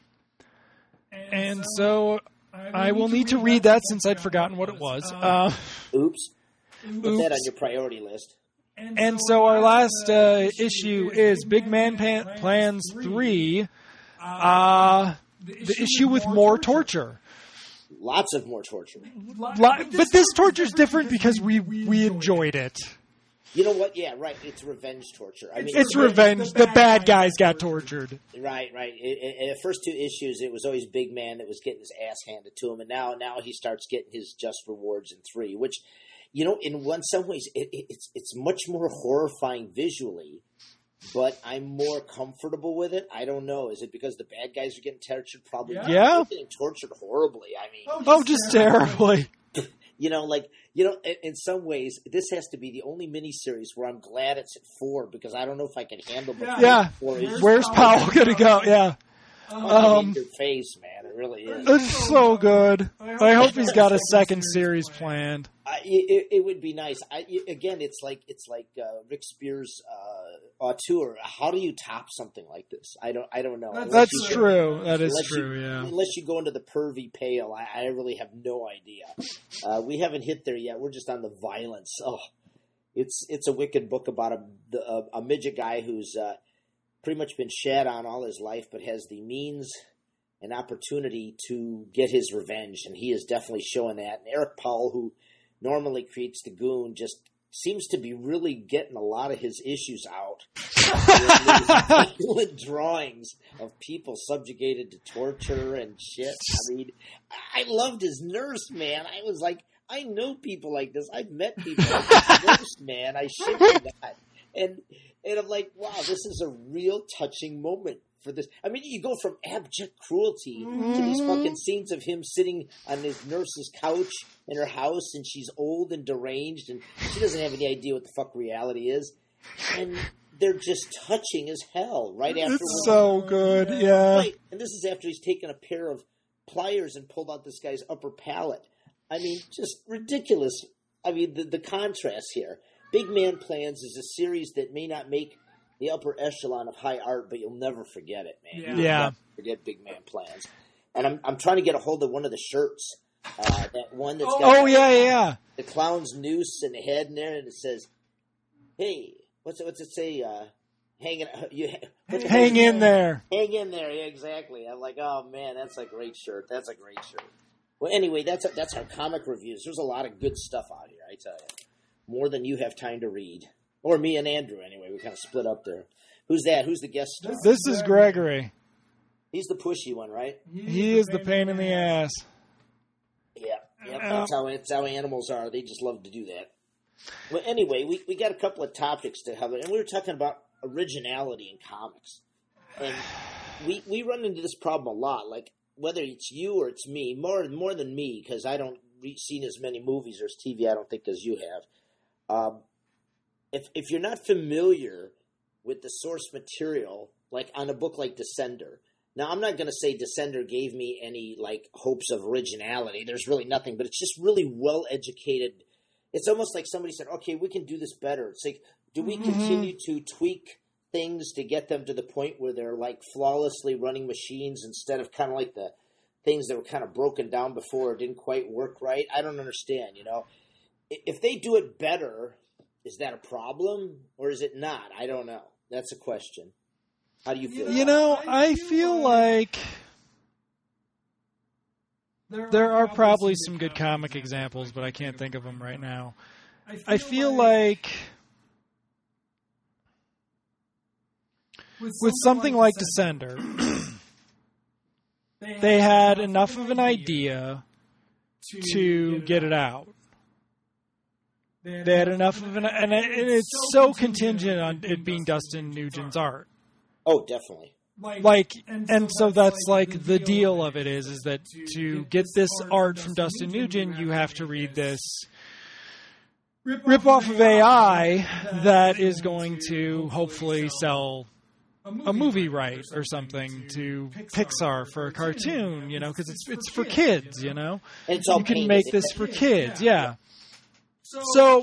And so I will need to read that since I'd forgotten what it was. Oops. Put that on your priority list. And so our last issue is Big Man Plans 3, the issue with more torture. Lots of more torture. But this torture's different because we enjoyed it. You know what? Yeah, right. It's revenge torture. I mean, It's revenge. The bad guys got tortured. Right. In the first 2 issues, it was always Big Man that was getting his ass handed to him, and now he starts getting his just rewards in 3, which, you know, in some ways, it's much more horrifying visually, but I'm more comfortable with it. I don't know. Is it because the bad guys are getting tortured? Probably. Yeah. They're getting tortured horribly. I mean, just terribly. You know, in some ways, this has to be the only miniseries where I'm glad it's at 4 because I don't know if I can handle the 4 issues. Where's Powell going to go? Yeah. In your face, man. It really is. It's so good. I hope he's got a second series planned. It would be nice. Again, it's like Rick Spears' auteur. How do you top something like this? I don't know. That's true. That is true. Yeah. Unless you go into the pervy pale, I really have no idea. We haven't hit there yet. We're just on the violence. Oh, it's a wicked book about a midget guy who's pretty much been shat on all his life, but has the means and opportunity to get his revenge, and he is definitely showing that. And Eric Powell, who normally creates the Goon, just seems to be really getting a lot of his issues out. Violent drawings of people subjugated to torture and shit. I mean, I loved his nurse, man. I was like, I know people like this. I've met people like this nurse, man. I shit you not. And I'm like, wow, this is a real touching moment for this. I mean, you go from abject cruelty to these fucking scenes of him sitting on his nurse's couch in her house, and she's old and deranged, and she doesn't have any idea what the fuck reality is. And they're just touching as hell right after. It's so good, yeah. Right. And this is after he's taken a pair of pliers and pulled out this guy's upper palate. I mean, just ridiculous. I mean, the contrast here. Big Man Plans is a series that may not make the upper echelon of high art, but you'll never forget it, man. Yeah. Never forget Big Man Plans. And I'm trying to get a hold of one of the shirts. That one that's got the clown's noose and the head in there, and it says, "Hey, what's it say? Hang in there. Hang in there." Yeah, exactly. I'm like, oh man, that's a great shirt. Well, anyway, that's our comic reviews. There's a lot of good stuff out here, I tell you. More than you have time to read. Or me and Andrew, anyway. We kind of split up there. Who's that? Who's the guest star? This is Gregory. He's the pushy one, right? He is the pain in the ass. Yeah. That's how animals are. They just love to do that. Well, anyway, we got a couple of topics to have, and we were talking about originality in comics. And we run into this problem a lot. Like, whether it's you or it's me, more than me, because I don't seen as many movies or TV, I don't think, as you have. If you're not familiar with the source material, like on a book like Descender, now I'm not going to say Descender gave me any like hopes of originality. There's really nothing, but it's just really well educated. It's almost like somebody said, okay, we can do this better. It's like, do we continue to tweak things to get them to the point where they're like flawlessly running machines instead of kind of like the things that were kind of broken down before or didn't quite work right? I don't understand, you know. If they do it better, is that a problem or is it not? I don't know. That's a question. How do you feel? You know, I feel like there are probably some good comic examples, but I can't think of them right now. I feel like with something like Descender, they had enough of an idea to get it out. They had enough of and it's so contingent on it being Dustin Nugent's art. Oh, definitely. So that's like the deal of it is that to get this art from Dustin Nugent, you have to read this rip-off of AI that is going to hopefully sell a movie right or something to Pixar for a cartoon, you know, because it's for kids, you know. And it's all you can make this for kids, yeah. So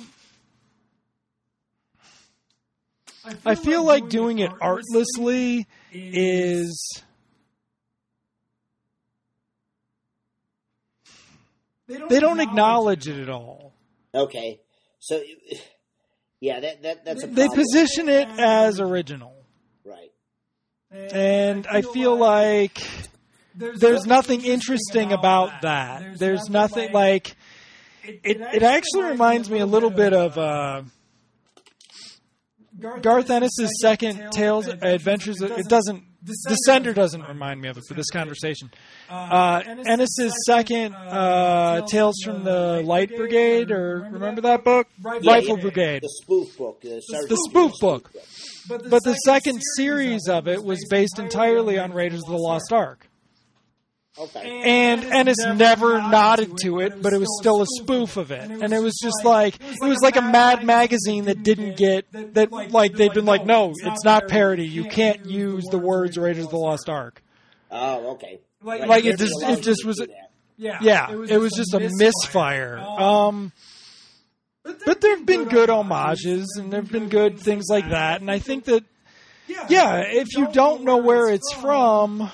I feel like doing it artlessly is they don't acknowledge it at all. Okay. So yeah, that's a problem. They position it as original. Right. And I feel like there's nothing interesting about that. There's nothing like it actually reminds me a little bit of Garth Ennis's second Tales Adventures. It doesn't. Descender doesn't remind me of it for this conversation. Ennis's second Tales from the Light Brigade, or remember that book? Rifle Brigade. The spoof book. The spoof book. But the second series of it was based entirely on Raiders of the Lost Ark. Okay. And Ennis never nodded to it, but it was still a spoof of it. And it was just like, it was like a Mad magazine that didn't get, that like, they'd been like, no, it's not parody. You can't use the words Raiders of the Lost Ark. Oh, okay. Like it just was, yeah, it was just a misfire. But there have been good homages, and there have been good things like that. And I think that, yeah, if you don't know where it's from,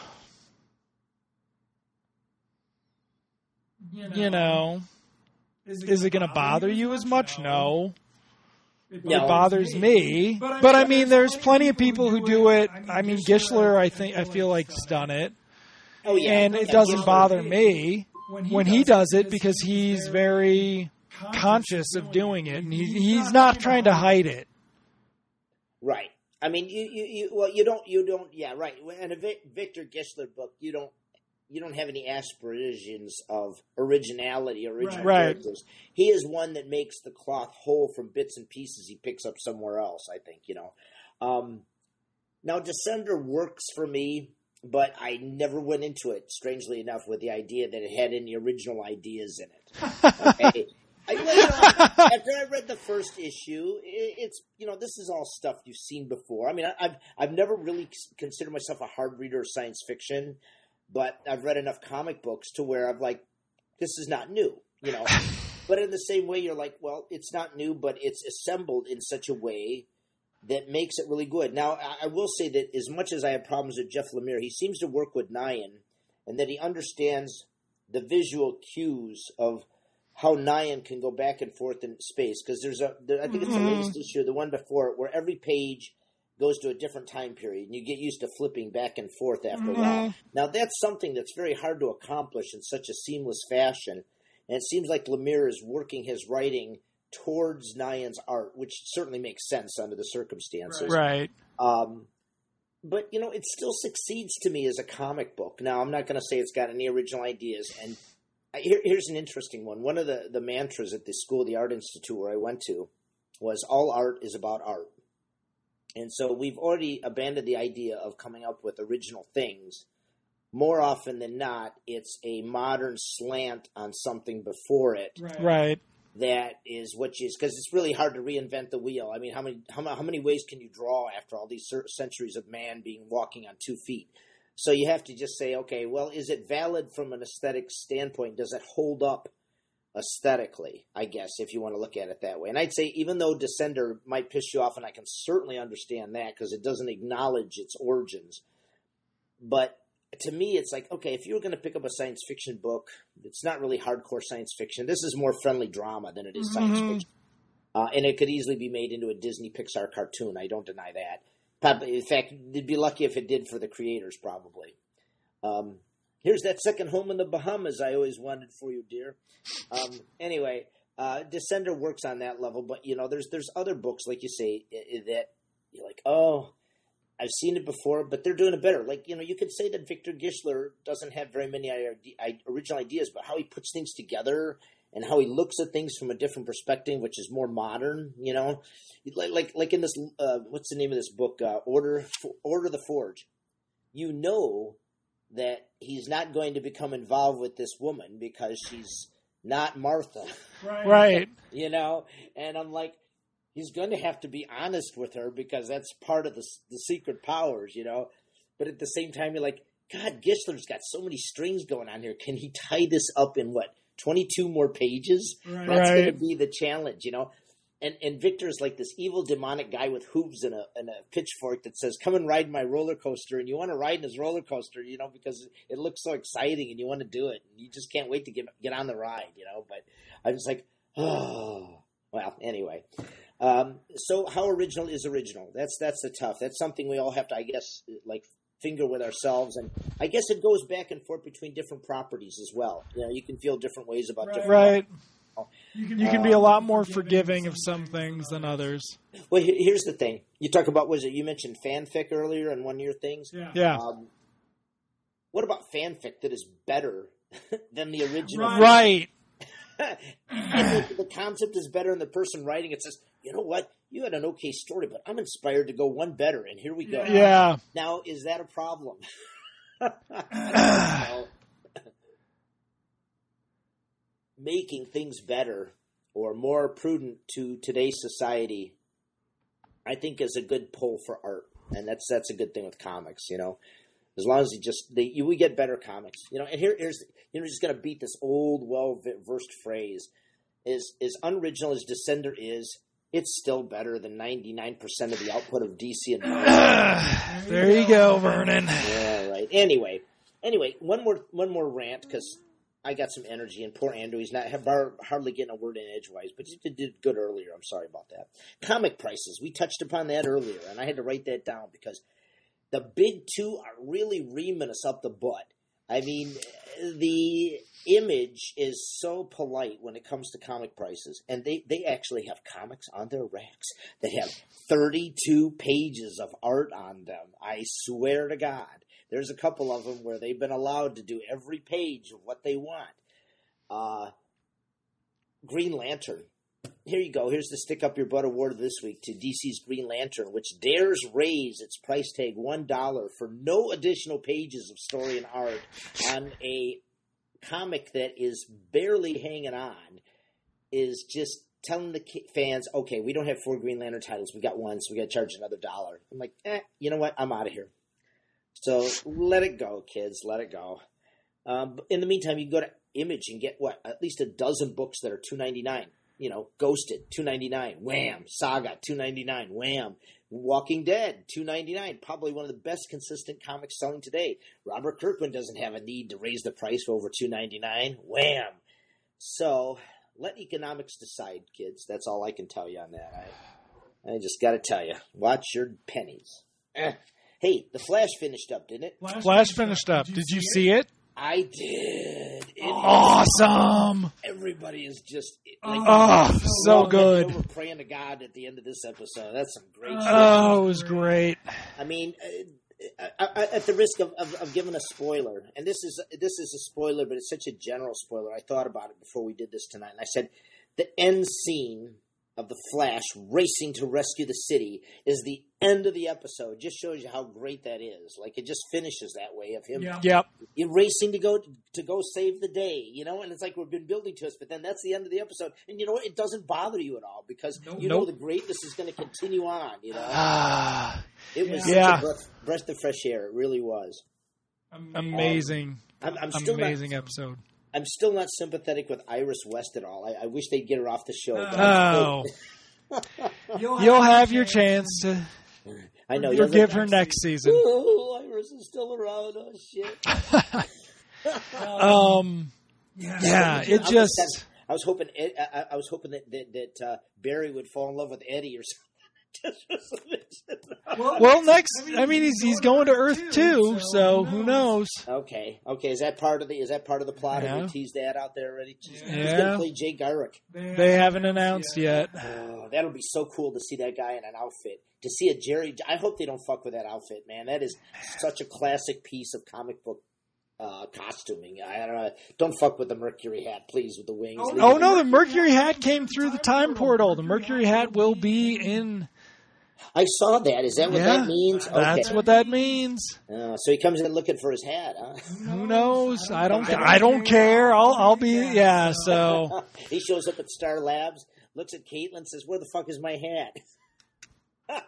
you know, is it going to bother you as much? No. It bothers me. But I mean, there's plenty of people who do it. I mean, Gischler, I feel like, has done it. Oh, yeah. And it doesn't bother me when he does it, because he's very conscious of doing it, and he's not trying to hide it. Right. I mean, you don't. Yeah, right. In a Victor Gischler book, you don't have any aspirations of originality, original characters. He is one that makes the cloth whole from bits and pieces he picks up somewhere else, I think, you know. Now, Descender works for me, but I never went into it, strangely enough, with the idea that it had any original ideas in it. Okay? After I read the first issue, it's, you know, this is all stuff you've seen before. I mean, I've never really considered myself a hard reader of science fiction, but I've read enough comic books to where I'm like, this is not new, you know. But in the same way, you're like, well, it's not new, but it's assembled in such a way that makes it really good. Now, I will say that as much as I have problems with Jeff Lemire, he seems to work with Nyan, and that he understands the visual cues of how Nyan can go back and forth in space. Because I think it's the latest issue, the one before it, where every page goes to a different time period, and you get used to flipping back and forth after a while. Now, that's something that's very hard to accomplish in such a seamless fashion, and it seems like Lemire is working his writing towards Nyan's art, which certainly makes sense under the circumstances. Right. But, you know, it still succeeds to me as a comic book. Now, I'm not going to say it's got any original ideas, and here's an interesting one. One of the mantras at the school, the Art Institute where I went to, was all art is about art. And so we've already abandoned the idea of coming up with original things. More often than not, it's a modern slant on something before it. Right. That is what is, because it's really hard to reinvent the wheel. I mean, how many ways can you draw after all these centuries of man walking on 2 feet? So you have to just say, okay, well, is it valid from an aesthetic standpoint? Does it hold up aesthetically, I guess, if you want to look at it that way? And I'd say even though Descender might piss you off, and I can certainly understand that because it doesn't acknowledge its origins, but to me it's like, okay, if you were going to pick up a science fiction book, it's not really hardcore science fiction. This is more friendly drama than it is science fiction. And it could easily be made into a Disney Pixar cartoon. I don't deny that. Probably, in fact, they'd be lucky if it did for the creators, probably. Here's that second home in the Bahamas I always wanted for you, dear. Anyway, Descender works on that level, but, you know, there's other books, like you say, that you're like, oh, I've seen it before, but they're doing it better. Like, you know, you could say that Victor Gischler doesn't have very many original ideas, but how he puts things together and how he looks at things from a different perspective, which is more modern, you know? Like in this, what's the name of this book? Order the Forge. You know that he's not going to become involved with this woman because she's not Martha. Right. You know? And I'm like, he's going to have to be honest with her because that's part of the secret powers, you know? But at the same time, you're like, God, Gischler's got so many strings going on here. Can he tie this up in, 22 more pages? Right. That's going to be the challenge, you know? And Victor's like this evil demonic guy with hooves and a pitchfork that says, come and ride my roller coaster. And you want to ride in his roller coaster, you know, because it looks so exciting and you want to do it. And you just can't wait to get on the ride, you know? But I'm just like, oh, well, anyway. So how original is original? That's the tough. That's something we all have to, I guess, like finger with ourselves. And I guess it goes back and forth between different properties as well. You know, you can feel different ways about different. Right. You can be a lot more forgiving of some things than others. Well, here's the thing. You talk about, you mentioned fanfic earlier in one of your things? Yeah. What about fanfic that is better than the original? Right. And the concept is better, and the person writing it says, you know what? You had an okay story, but I'm inspired to go one better, and here we go. Yeah. Now, is that a problem? Making things better or more prudent to today's society, I think, is a good pull for art, and that's a good thing with comics. You know, as long as we get better comics. You know, and here's just going to beat this old, well-versed phrase: is unoriginal as Descender is. It's still better than 99% of the output of DC and Marvel. There you go, Vernon. Yeah, right. Anyway, one more rant because I got some energy, and poor Andrew, he's not hardly getting a word in edgewise, but he did good earlier. I'm sorry about that. Comic prices, we touched upon that earlier, and I had to write that down because the big two are really reaming us up the butt. I mean, the Image is so polite when it comes to comic prices, and they actually have comics on their racks that have 32 pages of art on them. I swear to God. There's a couple of them where they've been allowed to do every page of what they want. Green Lantern. Here you go. Here's the Stick Up Your Butt award this week to DC's Green Lantern, which dares raise its price tag $1 for no additional pages of story and art on a comic that is barely hanging on, is just telling the fans, okay, we don't have 4 Green Lantern titles. We got one, so we got to charge another $1. I'm like, you know what? I'm out of here. So let it go, kids. Let it go. In the meantime, you can go to Image and get at least a dozen books that are $2.99. You know, Ghosted, $2.99. Wham! Saga, $2.99. Wham! Walking Dead, $2.99. Probably one of the best consistent comics selling today. Robert Kirkman doesn't have a need to raise the price for over $2.99. Wham! So let economics decide, kids. That's all I can tell you on that. I just got to tell you, watch your pennies. Hey, The Flash finished up, didn't it? Flash finished up. Did you see it? I did. Awesome. Everybody is just so good. We're praying to God at the end of this episode. That's some great shit. Oh, it was great. I mean, at the risk of giving a spoiler, and this is a spoiler, but it's such a general spoiler. I thought about it before we did this tonight, and I said the end scene of the Flash racing to rescue the city is the end of the episode. Just shows you how great that is. Like, it just finishes that way of him racing to go save the day, you know? And it's like we've been building to us, but then that's the end of the episode. And you know what? It doesn't bother you at all because you know the greatness is going to continue on, you know? It was such a breath of fresh air. It really was. Amazing. I'm still amazing episode. I'm still not sympathetic with Iris West at all. I wish they'd get her off the show. You'll have your chance to forgive her next season. Oh, Iris is still around. Oh, shit. It just... I was hoping that Barry would fall in love with Eddie or something. Well, next, I mean, he's going to Earth too, so who knows? Okay. Is that part of the plot? Have you teased that out there already? He's going to play Jay Garrick. They haven't announced yet. Oh, that'll be so cool to see that guy in an outfit. To see a Jerry, I hope they don't fuck with that outfit, man. That is such a classic piece of comic book costuming. I don't know. Don't fuck with the Mercury hat, please, with the wings. Oh no, the Mercury hat came through the time portal. The Mercury hat will be in. I saw that. Is that what that means? Okay. That's what that means. So he comes in looking for his hat, huh? Who knows? I don't care. I'll be so. He shows up at Star Labs, looks at Caitlin, and says, "Where the fuck is my hat?"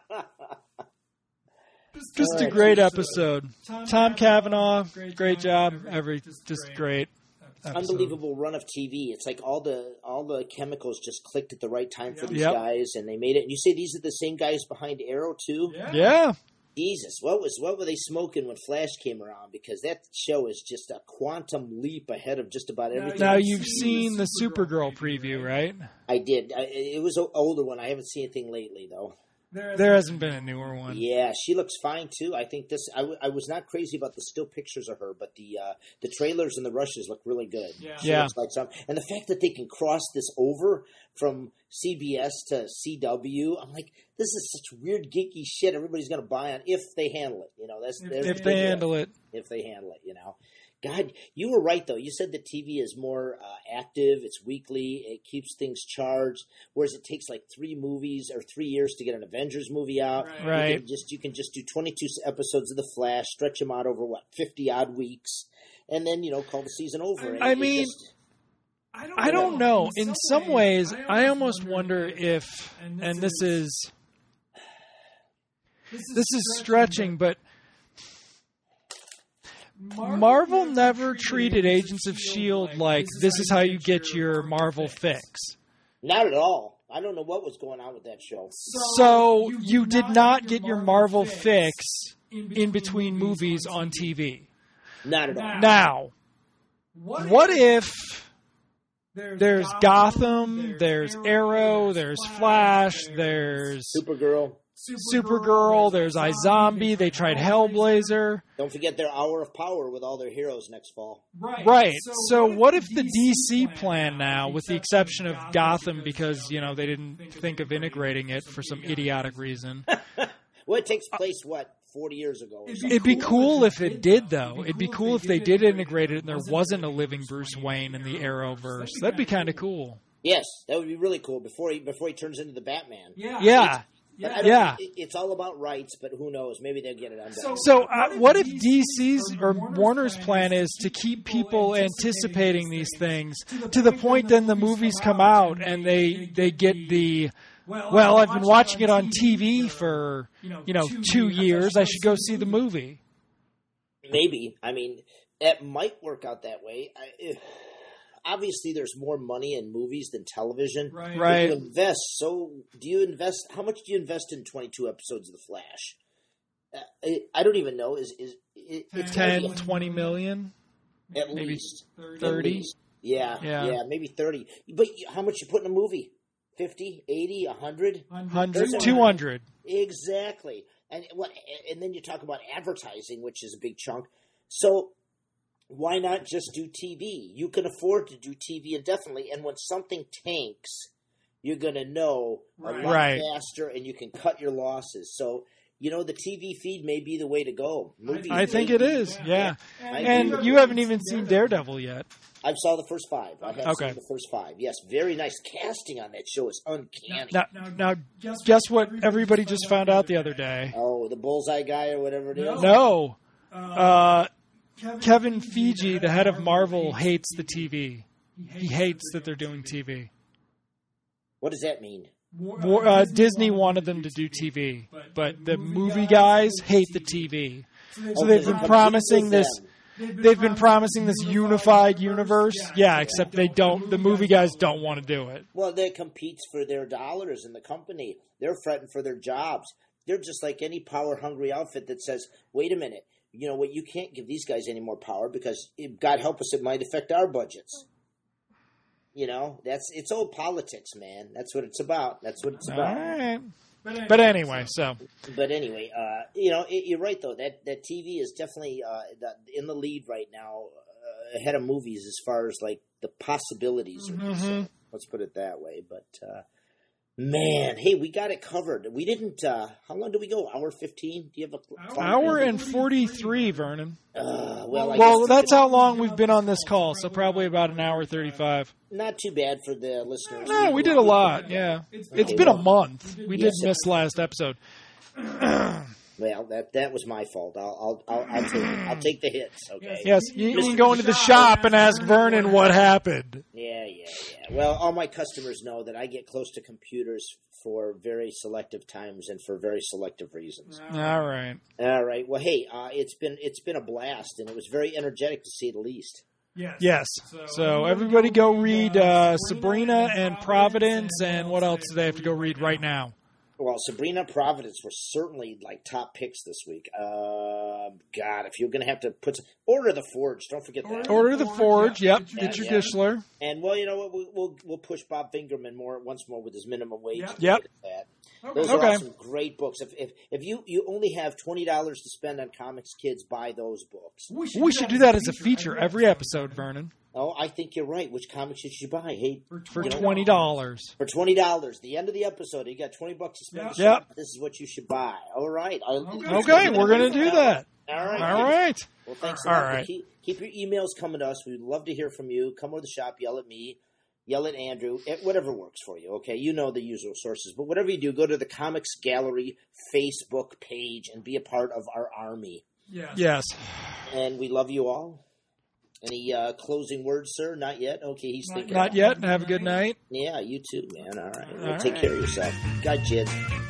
Just a great episode. Tom Cavanaugh, great job. Just great. Unbelievable run of TV. It's like all the chemicals just clicked at the right time for these guys, and they made it. And you say these are the same guys behind Arrow too? Yeah. Jesus, what were they smoking when Flash came around? Because that show is just a quantum leap ahead of just about everything. Now you've seen the Supergirl preview, right? I did. It was an older one. I haven't seen anything lately though. There hasn't been a newer one. Yeah, she looks fine too. I think this. I was not crazy about the still pictures of her, but the trailers and the rushes look really good. She looks like some, and the fact that they can cross this over from CBS to CW, I'm like, this is such weird geeky shit. Everybody's going to buy on if they handle it. You know, if they handle it. If they handle it, you know. God, you were right, though. You said that TV is more active. It's weekly. It keeps things charged, whereas it takes like 3 movies or 3 years to get an Avengers movie out. Right. You can just do 22 episodes of The Flash, stretch them out over, 50-odd weeks, and then, call the season over. I mean, I don't know. In some ways, I almost wonder if, and this is stretching, but Marvel never treated Agents of S.H.I.E.L.D. like this is how you get your Marvel fix. Not at all. I don't know what was going on with that show. So you did not get your Marvel fix in between movies on TV. Not at all. Now, what if there's Gotham, there's Arrow, there's Flash, there's Supergirl, there's iZombie, they tried Hellblazer. Don't forget their Hour of Power with all their heroes next fall. Right. So what if the DC plan now, with the exception of Gotham because, they didn't think of integrating it for some idiotic reason. Well, it takes place, 40 years ago? It'd be cool if it did, though. It'd be cool if they did integrate it and there wasn't a living Bruce Wayne in the Arrowverse. That'd be kind of cool. Yes, that would be really cool before he turns into the Batman. Yeah. It's all about rights, but who knows? Maybe they'll get it undone. So what if DC's or Warner's plan is to keep people anticipating these things to the point then the movies come out and they get the, well, I've been watching it on TV for, 2 years. I should go see the movie. Maybe. I mean, it might work out that way. Obviously, there's more money in movies than television. Right. You invest. So, how much do you invest in 22 episodes of The Flash? I don't even know. It's 10, 20 million? At maybe least. 30? Yeah, maybe 30. But how much you put in a movie? 50, 80, 100? 100, 200. Exactly. And then you talk about advertising, which is a big chunk. So, why not just do TV? You can afford to do TV indefinitely, and when something tanks, you're going to know a lot faster, and you can cut your losses. So, the TV feed may be the way to go. I think it is, yeah. And you haven't even seen Daredevil yet. I saw the first 5. I have seen the first 5. Yes, very nice casting on that show is uncanny. Now, guess what everybody just found out the other day? Oh, the Bullseye guy or whatever it is? No. Kevin Feige, the head of Marvel, hates the TV. He hates that they're doing TV. What does that mean? Disney wanted them to do TV, but the movie guys hate the TV. So they've been promising this. They've been promising this unified universe. Yeah, except they don't. The movie guys don't want to do it. Well, that competes for their dollars in the company. They're fretting for their jobs. They're just like any power-hungry outfit that says, "Wait a minute, you know what? You can't give these guys any more power because, God help us, it might affect our budgets." It's old politics, man. That's what it's about. All right. But anyway, you're right though. That TV is definitely in the lead right now, ahead of movies as far as like the possibilities. Mm-hmm. Let's put it that way. But man, hey, we got it covered. We didn't. How long did we go? Hour 15? Do you have a hour and 43, Vernon? Well, that's how long we've been on this call. So probably about an hour 35. Not too bad for the listeners. No, we did a lot. Yeah, it's been a month. We did miss last episode. Well, that was my fault. I'll take the hits. Okay. Yes, you can go into the shop and ask Vernon what happened. Yeah. Well, all my customers know that I get close to computers for very selective times and for very selective reasons. All right. Well, hey, it's been a blast, and it was very energetic to say the least. Yes. So everybody go read Sabrina and Providence, and what else do they have to go read right now? Well, Sabrina, Providence were certainly like top picks this week. God, if you're going to have to put Order the Forge, don't forget that. Order the Forge, yep. Get your Gischler. And well, you know what? We'll push Bob Fingerman once more with his minimum wage. Yep. Those are Okay. awesome, great books. If you only have $20 to spend on comics, kids, buy those books. We should do that as a feature every episode, Vernon, Oh, I think you're right. Which comics should you buy? Hey, for $20. for $20, the end of the episode, you got $20 to spend. Yep. This is what you should buy. All right. Okay, we're going to do that. All right. All right. Well, thanks a All lot. right. Keep your emails coming to us. We'd love to hear from you. Come over to the shop, yell at me, yell at Andrew, whatever works for you, okay? You know the usual sources. But whatever you do, go to the Comics Gallery Facebook page and be a part of our army. Yes. And we love you all. Any closing words, sir? Not yet? Okay, he's thinking. Not yet. Have a good night. Yeah, you too, man. All right. All Take right. care of yourself. God, Jid.